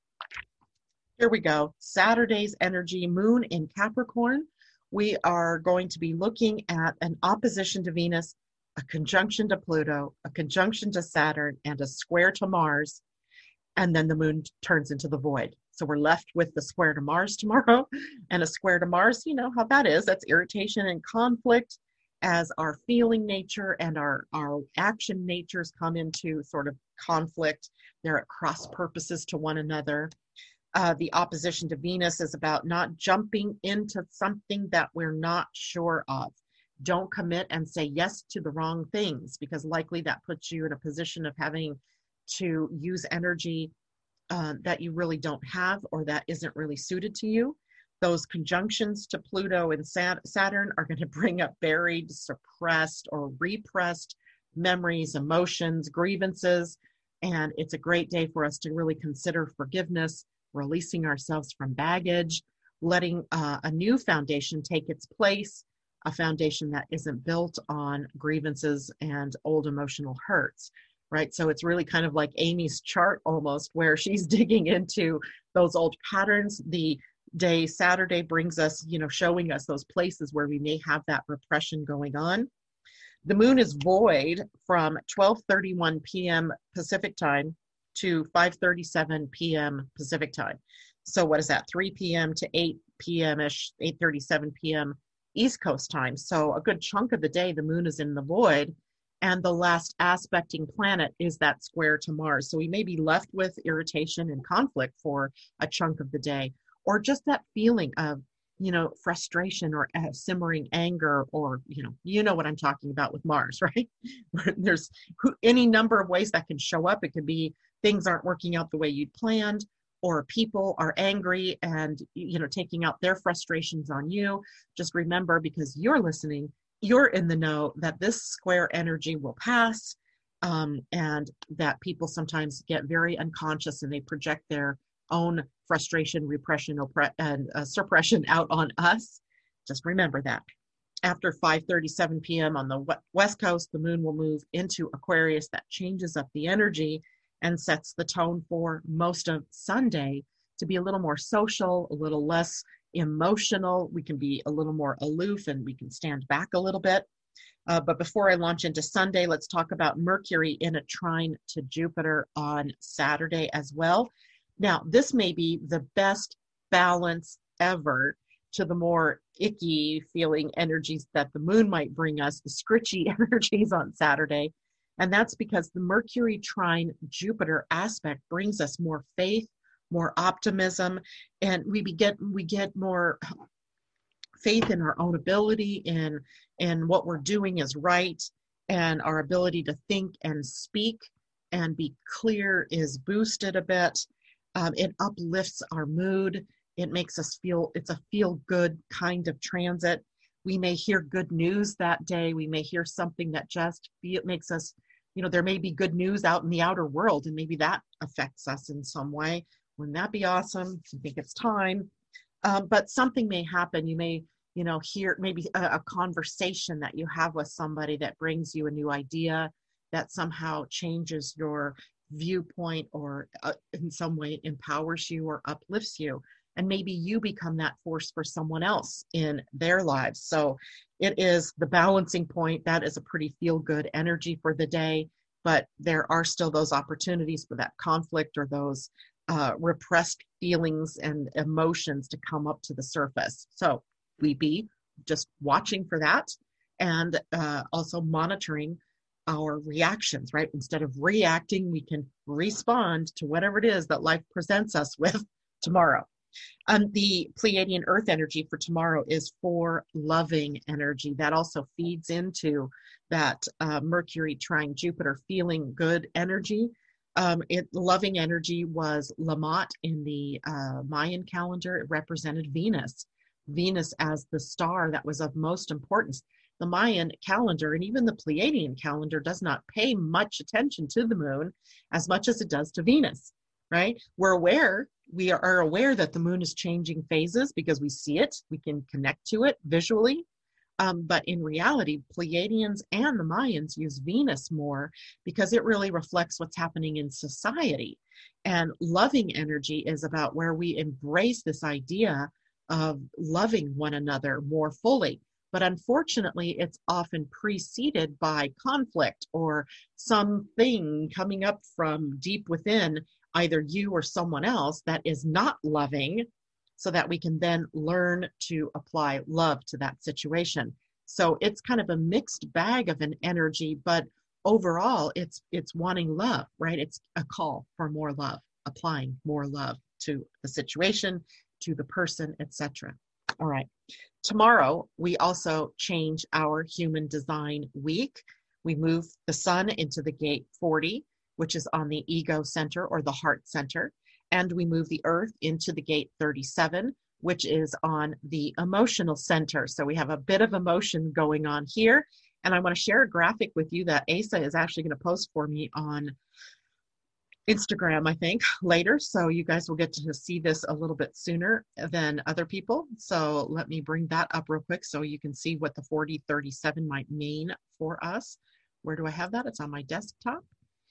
Here we go. Saturday's energy, moon in Capricorn. We are going to be looking at an opposition to Venus, a conjunction to Pluto, a conjunction to Saturn, and a square to Mars. And then the moon turns into the void. So we're left with the square to Mars tomorrow and a square to Mars. You know how that is. That's irritation and conflict as our feeling nature and our action natures come into sort of conflict. They're at cross purposes to one another. The opposition to Venus is about not jumping into something that we're not sure of. Don't commit and say yes to the wrong things, because likely that puts you in a position of having to use energy that you really don't have or that isn't really suited to you. Those conjunctions to Pluto and Saturn are going to bring up buried, suppressed, or repressed memories, emotions, grievances. And it's a great day for us to really consider forgiveness, releasing ourselves from baggage, letting a new foundation take its place, a foundation that isn't built on grievances and old emotional hurts, right? So it's really kind of like Amy's chart almost, where she's digging into those old patterns, the day. Saturday brings us, showing us those places where we may have that repression going on. The moon is void from 12:31 p.m. Pacific time to 5:37 p.m. Pacific time. So what is that? 3 p.m. to 8 p.m.-ish, 8:37 p.m. East Coast time. So a good chunk of the day, the moon is in the void, and the last aspecting planet is that square to Mars. So we may be left with irritation and conflict for a chunk of the day, or just that feeling of, frustration or simmering anger, or, what I'm talking about with Mars, right? There's any number of ways that can show up. It could be things aren't working out the way you'd planned, or people are angry and, taking out their frustrations on you. Just remember, because you're listening, you're in the know that this square energy will pass, and that people sometimes get very unconscious and they project their own frustration, repression, and suppression out on us. Just remember that. After 5:37 p.m. on the West Coast, the moon will move into Aquarius. That changes up the energy and sets the tone for most of Sunday to be a little more social, a little less emotional. We can be a little more aloof and we can stand back a little bit. But before I launch into Sunday, let's talk about Mercury in a trine to Jupiter on Saturday as well. Now, this may be the best balance ever to the more icky feeling energies that the moon might bring us, the scritchy energies on Saturday. And that's because the Mercury trine Jupiter aspect brings us more faith, more optimism, and we get more faith in our own ability, and what we're doing is right, and our ability to think and speak and be clear is boosted a bit. It uplifts our mood. It makes us feel, it's a feel-good kind of transit. We may hear good news that day. We may hear something that just makes us, there may be good news out in the outer world, and maybe that affects us in some way. Wouldn't that be awesome? I think it's time. But something may happen. You may, hear maybe a conversation that you have with somebody that brings you a new idea that somehow changes your viewpoint, or in some way empowers you or uplifts you. And maybe you become that force for someone else in their lives. So it is the balancing point. That is a pretty feel-good energy for the day, but there are still those opportunities for that conflict or those repressed feelings and emotions to come up to the surface. So we be just watching for that, and also monitoring our reactions, right? Instead of reacting, we can respond to whatever it is that life presents us with tomorrow. The Pleiadian Earth energy for tomorrow is for loving energy. That also feeds into that Mercury trine Jupiter feeling good energy. Loving energy was Lamont in the Mayan calendar. It represented Venus as the star that was of most importance. The Mayan calendar and even the Pleiadian calendar does not pay much attention to the moon as much as it does to Venus, right? We are aware that the moon is changing phases because we see it, we can connect to it visually. But in reality, Pleiadians and the Mayans use Venus more because it really reflects what's happening in society. And loving energy is about where we embrace this idea of loving one another more fully. But unfortunately, it's often preceded by conflict or something coming up from deep within either you or someone else that is not loving, so that we can then learn to apply love to that situation. So it's kind of a mixed bag of an energy, but overall it's wanting love, right? It's a call for more love, applying more love to the situation, to the person, etc. All right. Tomorrow, we also change our human design week. We move the sun into the gate 40, which is on the ego center or the heart center. And we move the earth into the gate 37, which is on the emotional center. So we have a bit of emotion going on here. And I want to share a graphic with you that Asa is actually going to post for me on Instagram, I think, later. So you guys will get to see this a little bit sooner than other people. So let me bring that up real quick so you can see what the 4037 might mean for us. Where do I have that? It's on my desktop.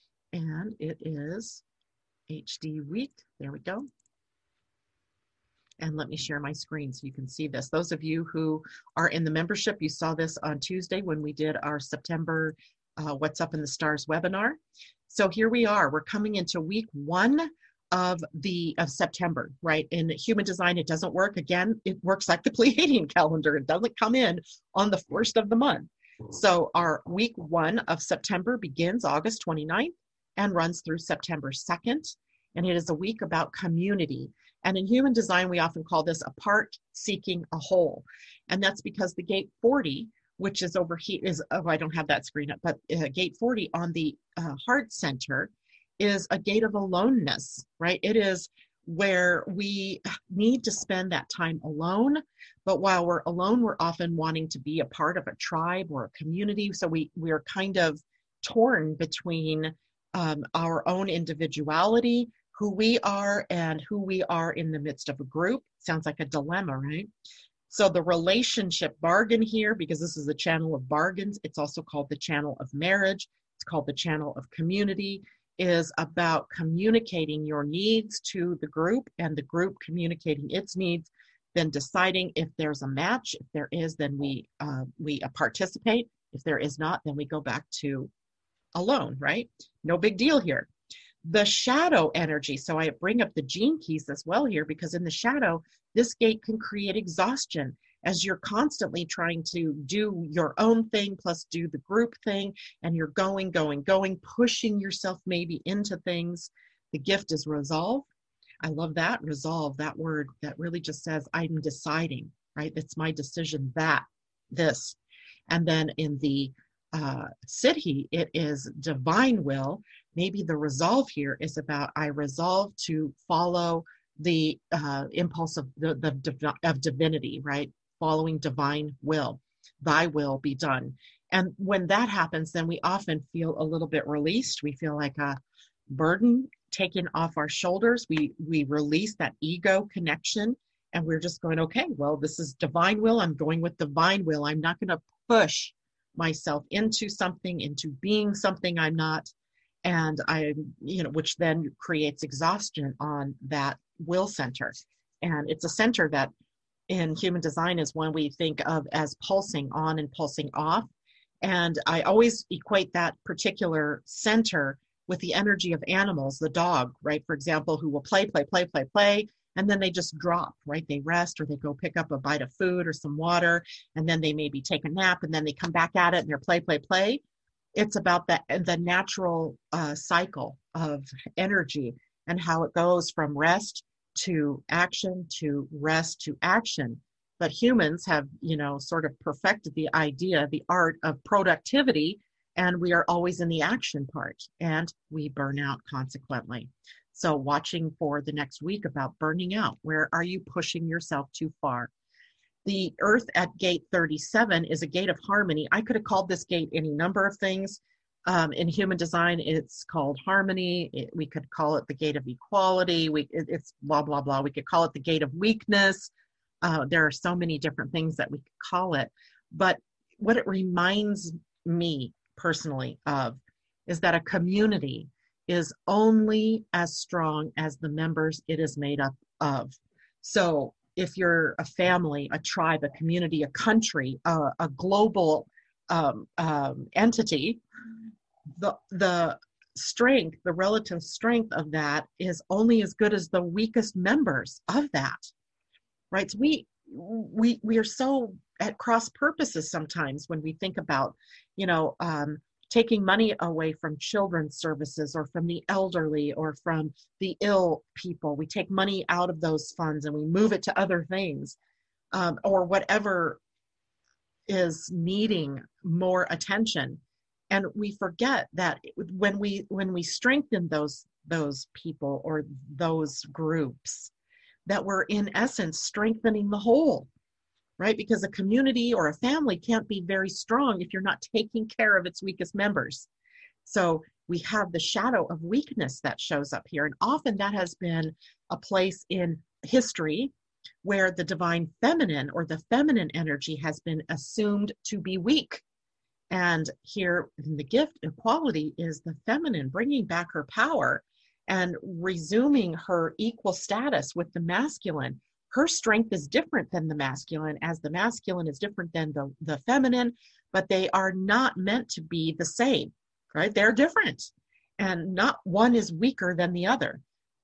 And it is HD week. There we go. And let me share my screen so you can see this. Those of you who are in the membership, you saw this on Tuesday when we did our September What's Up in the Stars webinar. So here we are. We're coming into week 1 of September, right? In human design, it doesn't work. Again, it works like the Pleiadian calendar. It doesn't come in on the 1st of the month. So our week 1 of September begins August 29th and runs through September 2nd. And it is a week about community. And in human design, we often call this a part seeking a whole. And that's because the gate 40, which is over here, I don't have that screen up, but gate 40 on the heart center is a gate of aloneness, right? It is where we need to spend that time alone. But while we're alone, we're often wanting to be a part of a tribe or a community. So we're kind of torn between our own individuality, who we are, and who we are in the midst of a group. Sounds like a dilemma, right? So the relationship bargain here, because this is the channel of bargains, it's also called the channel of marriage, it's called the channel of community, is about communicating your needs to the group and the group communicating its needs, then deciding if there's a match. If there is, then we participate. If there is not, then we go back to alone, right? No big deal here. The shadow energy, so I bring up the gene keys as well here, because in the shadow, this gate can create exhaustion as you're constantly trying to do your own thing plus do the group thing, and you're going, pushing yourself maybe into things. The gift is resolve. I love that, resolve, that word that really just says, I'm deciding, right? It's my decision that, this. And then in the Siddhi, it is divine will. Maybe the resolve here is about, I resolve to follow the impulse of of divinity, right? Following divine will. Thy will be done. And when that happens, then we often feel a little bit released. We feel like a burden taken off our shoulders. We release that ego connection, and we're just going, okay, well, this is divine will. I'm going with divine will. I'm not going to push myself into something, into being something I'm not. And which then creates exhaustion on that will center. And it's a center that in human design is one we think of as pulsing on and pulsing off. And I always equate that particular center with the energy of animals, the dog, right? For example, who will play, and then they just drop, right? They rest, or they go pick up a bite of food or some water, and then they maybe take a nap, and then they come back at it and they're play. It's about the natural cycle of energy and how it goes from rest to action to rest to action. But humans have, sort of perfected the idea, the art of productivity, and we are always in the action part, and we burn out consequently. So watching for the next week about burning out. Where are you pushing yourself too far? The Earth at gate 37 is a gate of harmony. I could have called this gate any number of things. In human design, it's called harmony. We could call it the gate of equality. It's blah, blah, blah. We could call it the gate of weakness. There are so many different things that we could call it. But what it reminds me personally of is that a community is only as strong as the members it is made up of. So if you're a family, a tribe, a community, a country, a global entity, the strength, the relative strength of that is only as good as the weakest members of that, right? So we are so at cross purposes sometimes when we think about, taking money away from children's services or from the elderly or from the ill people. We take money out of those funds and we move it to other things, or whatever is needing more attention. And we forget that when we strengthen those people or those groups, that we're in essence strengthening the whole, right? Because a community or a family can't be very strong if you're not taking care of its weakest members. So we have the shadow of weakness that shows up here. And often that has been a place in history where the divine feminine or the feminine energy has been assumed to be weak. And here in the gift equality is the feminine bringing back her power and resuming her equal status with the masculine, her strength is different than the masculine, as the masculine is different than the feminine, but they are not meant to be the same, right? They're different, and not one is weaker than the other.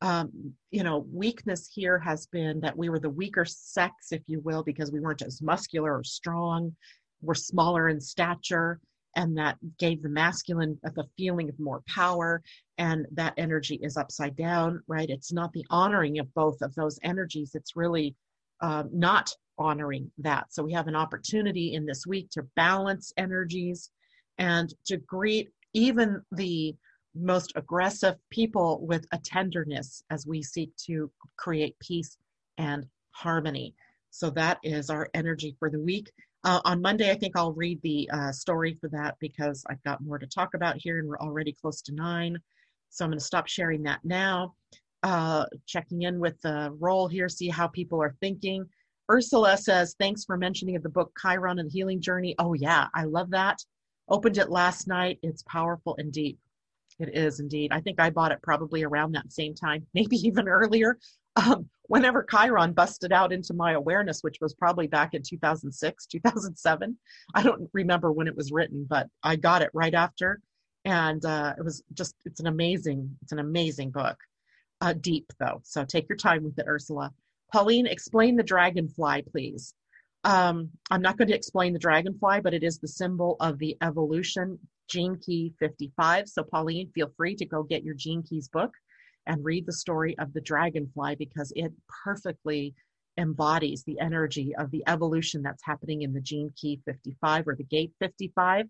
Weakness here has been that we were the weaker sex, if you will, because we weren't as muscular or strong. We're smaller in stature, and that gave the masculine the feeling of more power, and that energy is upside down, right? It's not the honoring of both of those energies. It's really not honoring that. So we have an opportunity in this week to balance energies and to greet even the most aggressive people with a tenderness as we seek to create peace and harmony. So that is our energy for the week. On Monday, I think I'll read the story for that because I've got more to talk about here, and we're already close to 9. So I'm going to stop sharing that now. Checking in with the roll here, see how people are thinking. Ursula says, thanks for mentioning of the book Chiron and the Healing Journey. Oh yeah, I love that. Opened it last night. It's powerful and deep. It is indeed. I think I bought it probably around that same time, maybe even earlier. Whenever Chiron busted out into my awareness, which was probably back in 2006, 2007. I don't remember when it was written, but I got it right after. And it's an amazing book. Deep though. So take your time with it, Ursula. Pauline, explain the dragonfly, please. I'm not going to explain the dragonfly, but it is the symbol of the evolution, Gene Key 55. So Pauline, feel free to go get your Gene Keys book and read the story of the dragonfly, because it perfectly embodies the energy of the evolution that's happening in the Gene Key 55 or the Gate 55.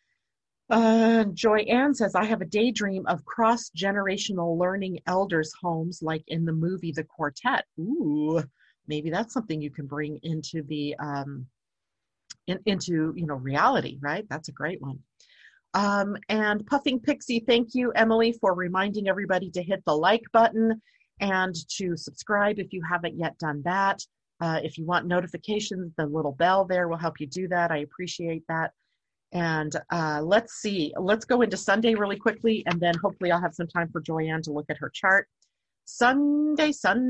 Joy Ann says, I have a daydream of cross-generational learning elders' homes like in the movie The Quartet. Ooh, maybe that's something you can bring into the reality, right? That's a great one. And Puffing Pixie, thank you, Emily, for reminding everybody to hit the like button and to subscribe if you haven't yet done that. If you want notifications, the little bell there will help you do that. I appreciate that. And let's go into Sunday really quickly, and then hopefully I'll have some time for Joyanne to look at her chart. Sunday.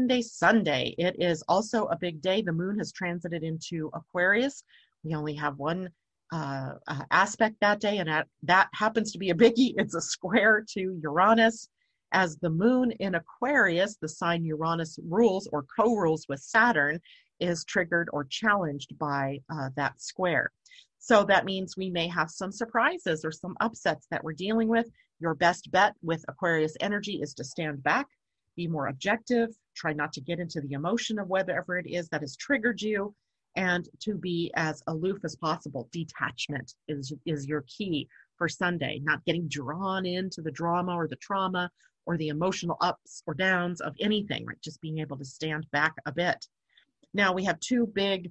It is also a big day. The moon has transited into Aquarius. We only have one aspect that day, and that happens to be a biggie. It's a square to Uranus. As the moon in Aquarius, the sign Uranus rules or co-rules with Saturn, is triggered or challenged by that square. So that means we may have some surprises or some upsets that we're dealing with. Your best bet with Aquarius energy is to stand back, be more objective, try not to get into the emotion of whatever it is that has triggered you, and to be as aloof as possible. Detachment is your key for Sunday, not getting drawn into the drama or the trauma or the emotional ups or downs of anything, right? Just being able to stand back a bit. Now we have two big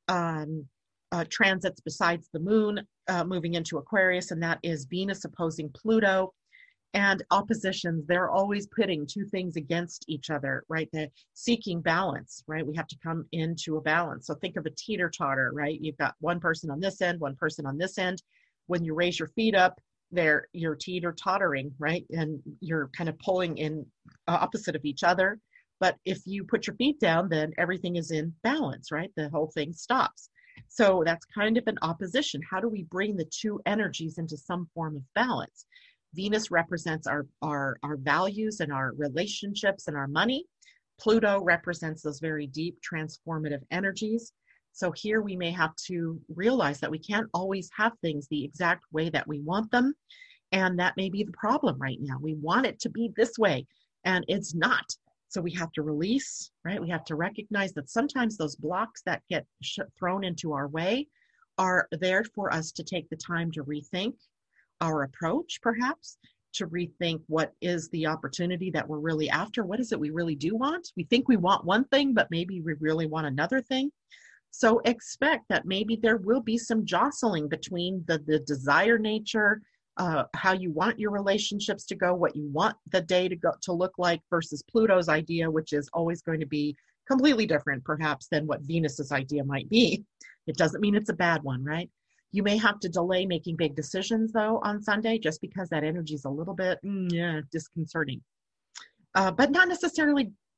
transits besides the moon moving into Aquarius, and that is Venus opposing Pluto, and oppositions. They're always pitting two things against each other, right? They're seeking balance, right? We have to come into a balance. So think of a teeter-totter, right? You've got one person on this end, one person on this end. When you raise your feet up, you're teeter-tottering, right? And you're kind of pulling in opposite of each other. But if you put your feet down, then everything is in balance, right? The whole thing stops. So that's kind of an opposition. How do we bring the two energies into some form of balance? Venus represents our values and our relationships and our money. Pluto represents those very deep transformative energies. So here we may have to realize that we can't always have things the exact way that we want them. And that may be the problem right now. We want it to be this way, and it's not. So we have to release, right? We have to recognize that sometimes those blocks that get thrown into our way are there for us to take the time to rethink our approach, perhaps, to rethink what is the opportunity that we're really after. What is it we really do want? We think we want one thing, but maybe we really want another thing. So expect that maybe there will be some jostling between the desire nature, how you want your relationships to go, what you want the day to look like, versus Pluto's idea, which is always going to be completely different, perhaps, than what Venus's idea might be. It doesn't mean it's a bad one, right? You may have to delay making big decisions, though, on Sunday, just because that energy is a little bit disconcerting. But not necessarily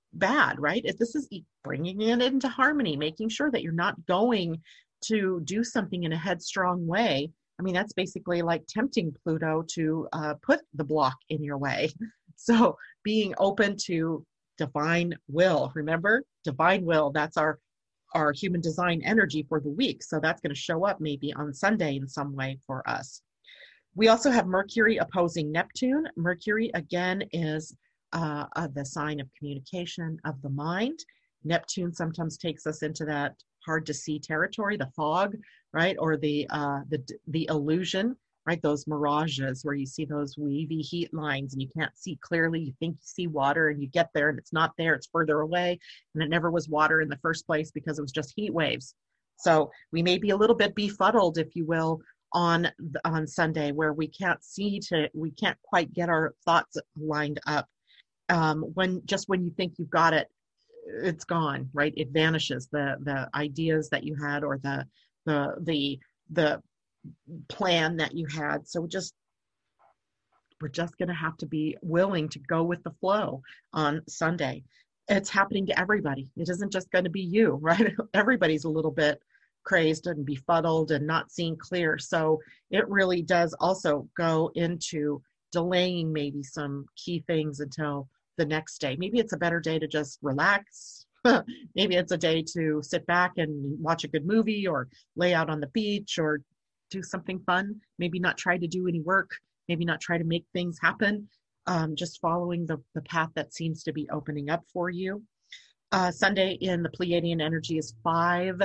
bad, right? If this is bringing it into harmony, making sure that you're not going to do something in a headstrong way. I mean, that's basically like tempting Pluto to put the block in your way. So being open to divine will, remember, divine will, that's our human design energy for the week. So that's going to show up maybe on Sunday in some way for us. We also have Mercury opposing Neptune. Mercury, again, is the sign of communication of the mind. Neptune sometimes takes us into that hard to see territory, the fog, right? Or the illusion, right? Those mirages where you see those wavy heat lines and you can't see clearly. You think you see water and you get there and it's not there. It's further away. And it never was water in the first place because it was just heat waves. So we may be a little bit befuddled, if you will, on Sunday, where we can't quite get our thoughts lined up. When you think you've got it, it's gone, right? It vanishes. The ideas that you had, or the plan that you had. So we're just going to have to be willing to go with the flow on Sunday. It's happening to everybody. It isn't just going to be you, right? Everybody's a little bit crazed and befuddled and not seeing clear. So it really does also go into delaying maybe some key things until the next day. Maybe it's a better day to just relax. Maybe it's a day to sit back and watch a good movie, or lay out on the beach, or do something fun. Maybe not try to do any work. Maybe not try to make things happen. Just following the path that seems to be opening up for you. Sunday in the Pleiadian energy is 5.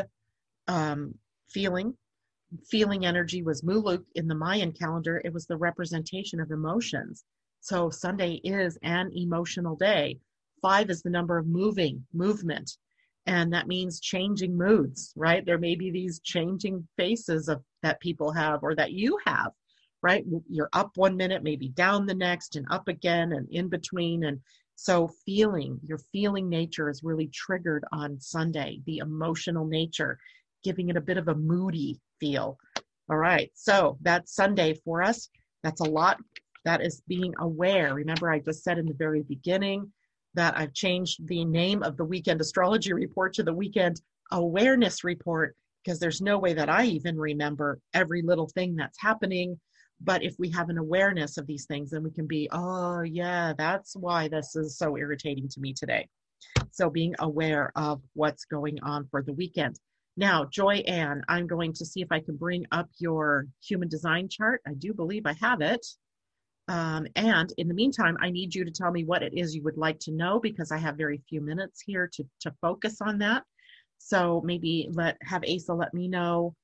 Feeling energy was Muluk in the Mayan calendar. It was the representation of emotions. So Sunday is an emotional day. 5 is the number of movement. And that means changing moods, right? There may be these changing faces that people have, or that you have, right? You're up one minute, maybe down the next, and up again, and in between. And so your feeling nature is really triggered on Sunday, the emotional nature, giving it a bit of a moody feel. All right, so that's Sunday for us. That's a lot. That is being aware. Remember, I just said in the very beginning that I've changed the name of the weekend astrology report to the weekend awareness report, because there's no way that I even remember every little thing that's happening. But if we have an awareness of these things, then we can be, oh yeah, that's why this is so irritating to me today. So being aware of what's going on for the weekend. Now, Joy Ann, I'm going to see if I can bring up your human design chart. I do believe I have it. And in the meantime, I need you to tell me what it is you would like to know, because I have very few minutes here to focus on that. So maybe have Asa let me know.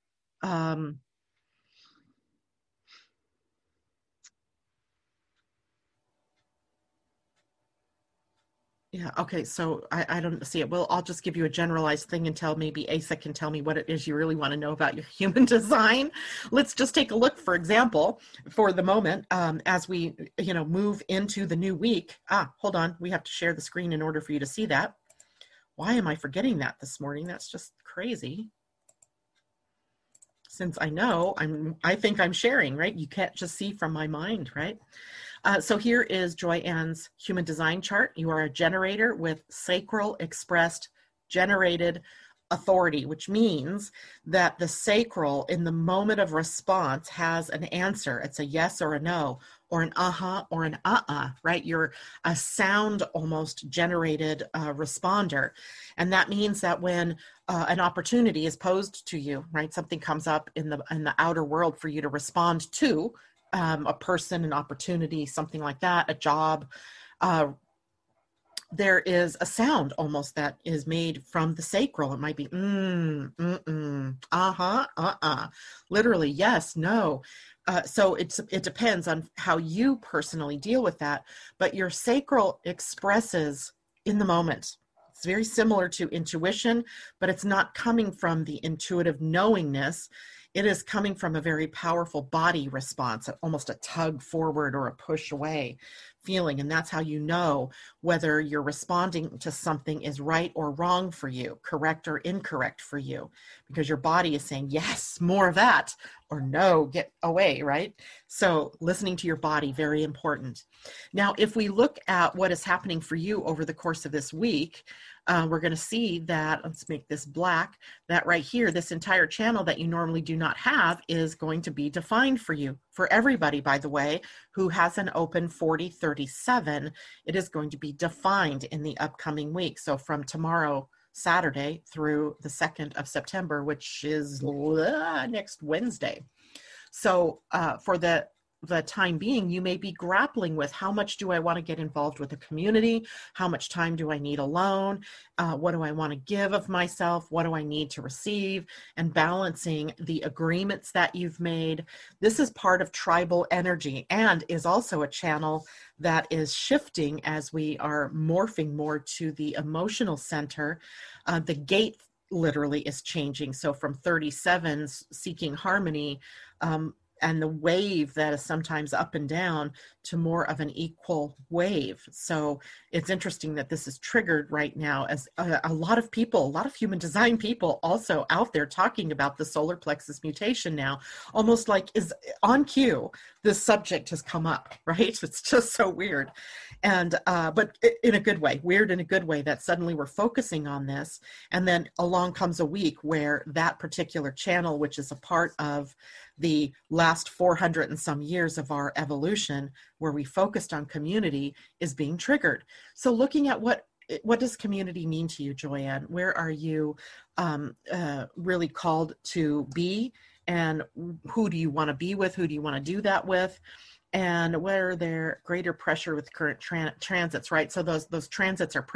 Yeah, okay, so I don't see it. Well, I'll just give you a generalized thing until maybe Asa can tell me what it is you really want to know about your human design. Let's just take a look, for example, for the moment, as we move into the new week. Hold on, we have to share the screen in order for you to see that. Why am I forgetting that this morning? That's just crazy. Since I think I'm sharing, right? You can't just see from my mind, right? So here is Joy Ann's human design chart. You are a generator with sacral expressed generated authority, which means that the sacral in the moment of response has an answer. It's a yes or a no, or an uh-huh or an right? You're a sound almost generated responder. And that means that when an opportunity is posed to you, right? Something comes up in the outer world for you to respond to, a person, an opportunity, something like that, a job, there is a sound almost that is made from the sacral. It might be literally yes, no. So it depends on how you personally deal with that, but your sacral expresses in the moment. It's very similar to intuition, but it's not coming from the intuitive knowingness. it is coming from a very powerful body response, almost a tug forward or a push away feeling. And that's how you know whether you're responding to something is right or wrong for you, correct or incorrect for you, because your body is saying, yes, more of that, or no, get away, right? So listening to your body, very important. Now, if we look at what is happening for you over the course of this week, we're going to see that, let's make this black, that right here, this entire channel that you normally do not have is going to be defined for you. For everybody, by the way, who has an open 4037, it is going to be defined in the upcoming week. So from tomorrow, Saturday, through the 2nd of September, which is next Wednesday. So for the time being, you may be grappling with, how much do I want to get involved with the community? How much time do I need alone? What do I want to give of myself? What do I need to receive? And balancing the agreements that you've made. This is part of tribal energy and is also a channel that is shifting as we are morphing more to the emotional center. The gate literally is changing. So from 37s seeking harmony, and the wave that is sometimes up and down, to more of an equal wave. So it's interesting that this is triggered right now, as a lot of people, a lot of human design people also out there talking about the solar plexus mutation now, almost like is on cue. This subject has come up, right? It's just so weird. And, but in a good way, weird in a good way, that suddenly we're focusing on this. And then along comes a week where that particular channel, which is a part of the last 400 and some years of our evolution, where we focused on community, is being triggered. So looking at what does community mean to you, Joyanne? Where are you really called to be? And who do you want to be with? Who do you want to do that with? And where there greater pressure with current transits, right? So those transits are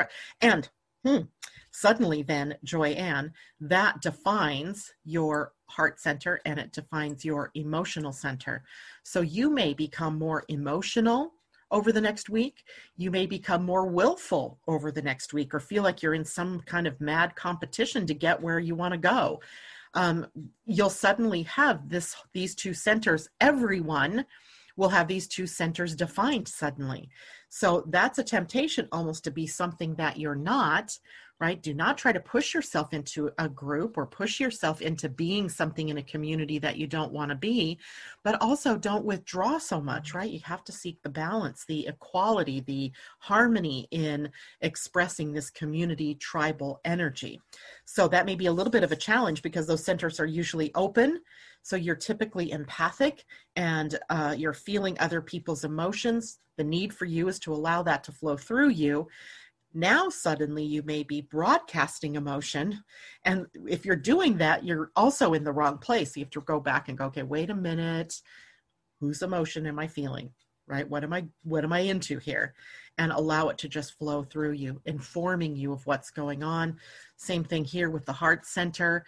suddenly then, Joyanne, that defines your heart center and it defines your emotional center. So you may become more emotional over the next week. You may become more willful over the next week, or feel like you're in some kind of mad competition to get where you want to go. You'll suddenly have these two centers. Everyone will have these two centers defined suddenly. So that's a temptation almost to be something that you're not, right? Do not try to push yourself into a group or push yourself into being something in a community that you don't want to be, but also don't withdraw so much, right? You have to seek the balance, the equality, the harmony in expressing this community tribal energy. So that may be a little bit of a challenge because those centers are usually open. So you're typically empathic and you're feeling other people's emotions. The need for you is to allow that to flow through you. Now, suddenly you may be broadcasting emotion. And if you're doing that, you're also in the wrong place. You have to go back and go, okay, wait a minute. Whose emotion am I feeling? Right? What am I into here? And allow it to just flow through you, informing you of what's going on. Same thing here with the heart center.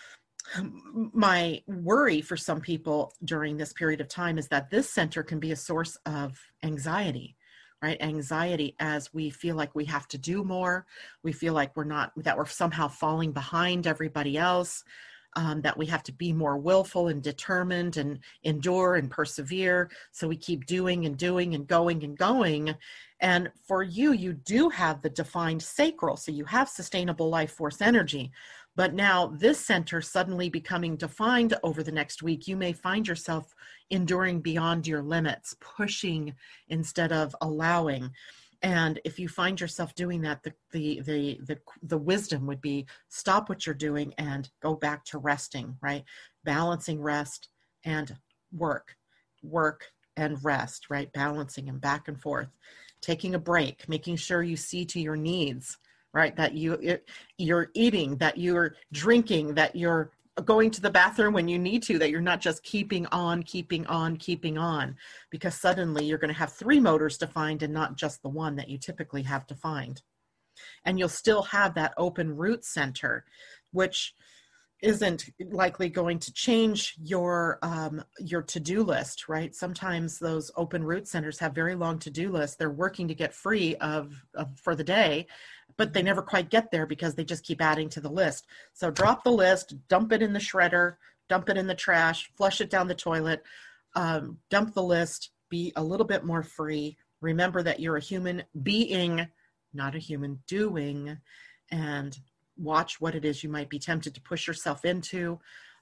My worry for some people during this period of time is that this center can be a source of anxiety, right? Anxiety as we feel like we have to do more. We feel like we're somehow falling behind everybody else, that we have to be more willful and determined and endure and persevere. So we keep doing and doing and going and going. And for you, you do have the defined sacral. So you have sustainable life force energy. But now this center suddenly becoming defined over the next week, you may find yourself enduring beyond your limits, pushing instead of allowing. And if you find yourself doing that, the wisdom would be stop what you're doing and go back to resting, right? Balancing rest and work and rest, right? Balancing them back and forth, taking a break, making sure you see to your needs, right? That you're eating, that you're drinking, that you're going to the bathroom when you need to, that you're not just keeping on, because suddenly you're going to have 3 motors defined and not just the one that you typically have defined. And you'll still have that open root center, which isn't likely going to change your to-do list, right? Sometimes those open root centers have very long to-do lists. They're working to get free for the day, but they never quite get there because they just keep adding to the list. So drop the list, dump it in the shredder, dump it in the trash, flush it down the toilet, dump the list, be a little bit more free. Remember that you're a human being, not a human doing, and watch what it is you might be tempted to push yourself into,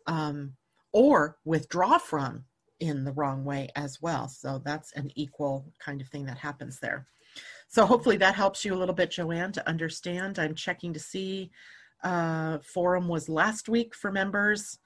or withdraw from in the wrong way as well. So that's an equal kind of thing that happens there. So hopefully that helps you a little bit, Joanne, to understand. I'm checking to see, forum was last week for members.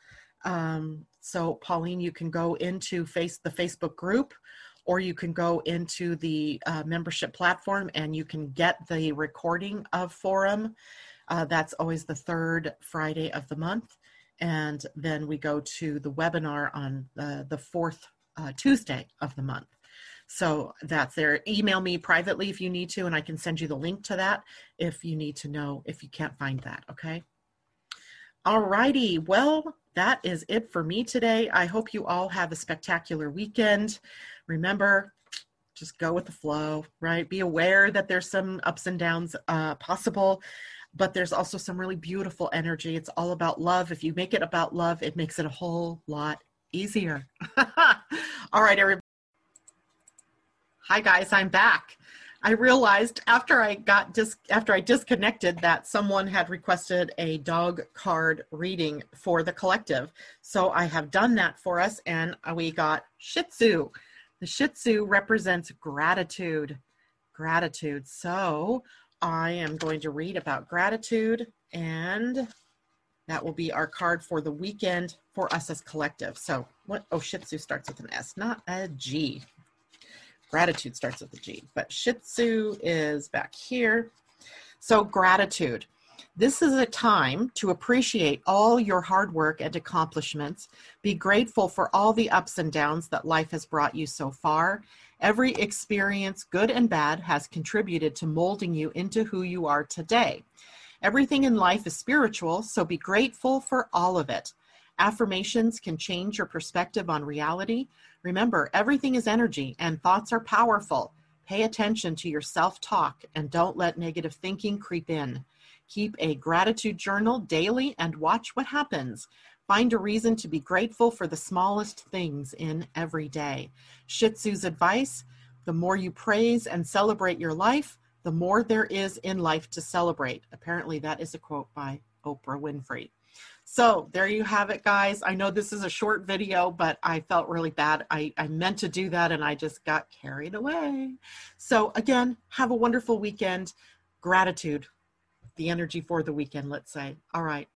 So Pauline, you can go into the Facebook group, or you can go into the membership platform and you can get the recording of forum. That's always the third Friday of the month. And then we go to the webinar on the fourth Tuesday of the month. So that's there. Email me privately if you need to, and I can send you the link to that if you need to know, if you can't find that, okay? All righty, well, that is it for me today. I hope you all have a spectacular weekend. Remember, just go with the flow, right? Be aware that there's some ups and downs possible, but there's also some really beautiful energy. It's all about love. If you make it about love, it makes it a whole lot easier. All right, everybody. Hi guys, I'm back. I realized after I disconnected that someone had requested a dog card reading for the collective. So I have done that for us, and we got Shih Tzu. The Shih Tzu represents gratitude. Gratitude. So I am going to read about gratitude, and that will be our card for the weekend for us as collective. So what? Oh, Shih Tzu starts with an S, not a G. Gratitude starts with a G, but Shih Tzu is back here. So gratitude. This is a time to appreciate all your hard work and accomplishments. Be grateful for all the ups and downs that life has brought you so far. Every experience, good and bad, has contributed to molding you into who you are today. Everything in life is spiritual, so be grateful for all of it. Affirmations can change your perspective on reality. Remember, everything is energy and thoughts are powerful. Pay attention to your self-talk and don't let negative thinking creep in. Keep a gratitude journal daily and watch what happens. Find a reason to be grateful for the smallest things in every day. Shih Tzu's advice: the more you praise and celebrate your life, the more there is in life to celebrate. Apparently that is a quote by Oprah Winfrey. So there you have it, guys. I know this is a short video, but I felt really bad. I meant to do that and I just got carried away. So again, have a wonderful weekend. Gratitude, the energy for the weekend, let's say. All right.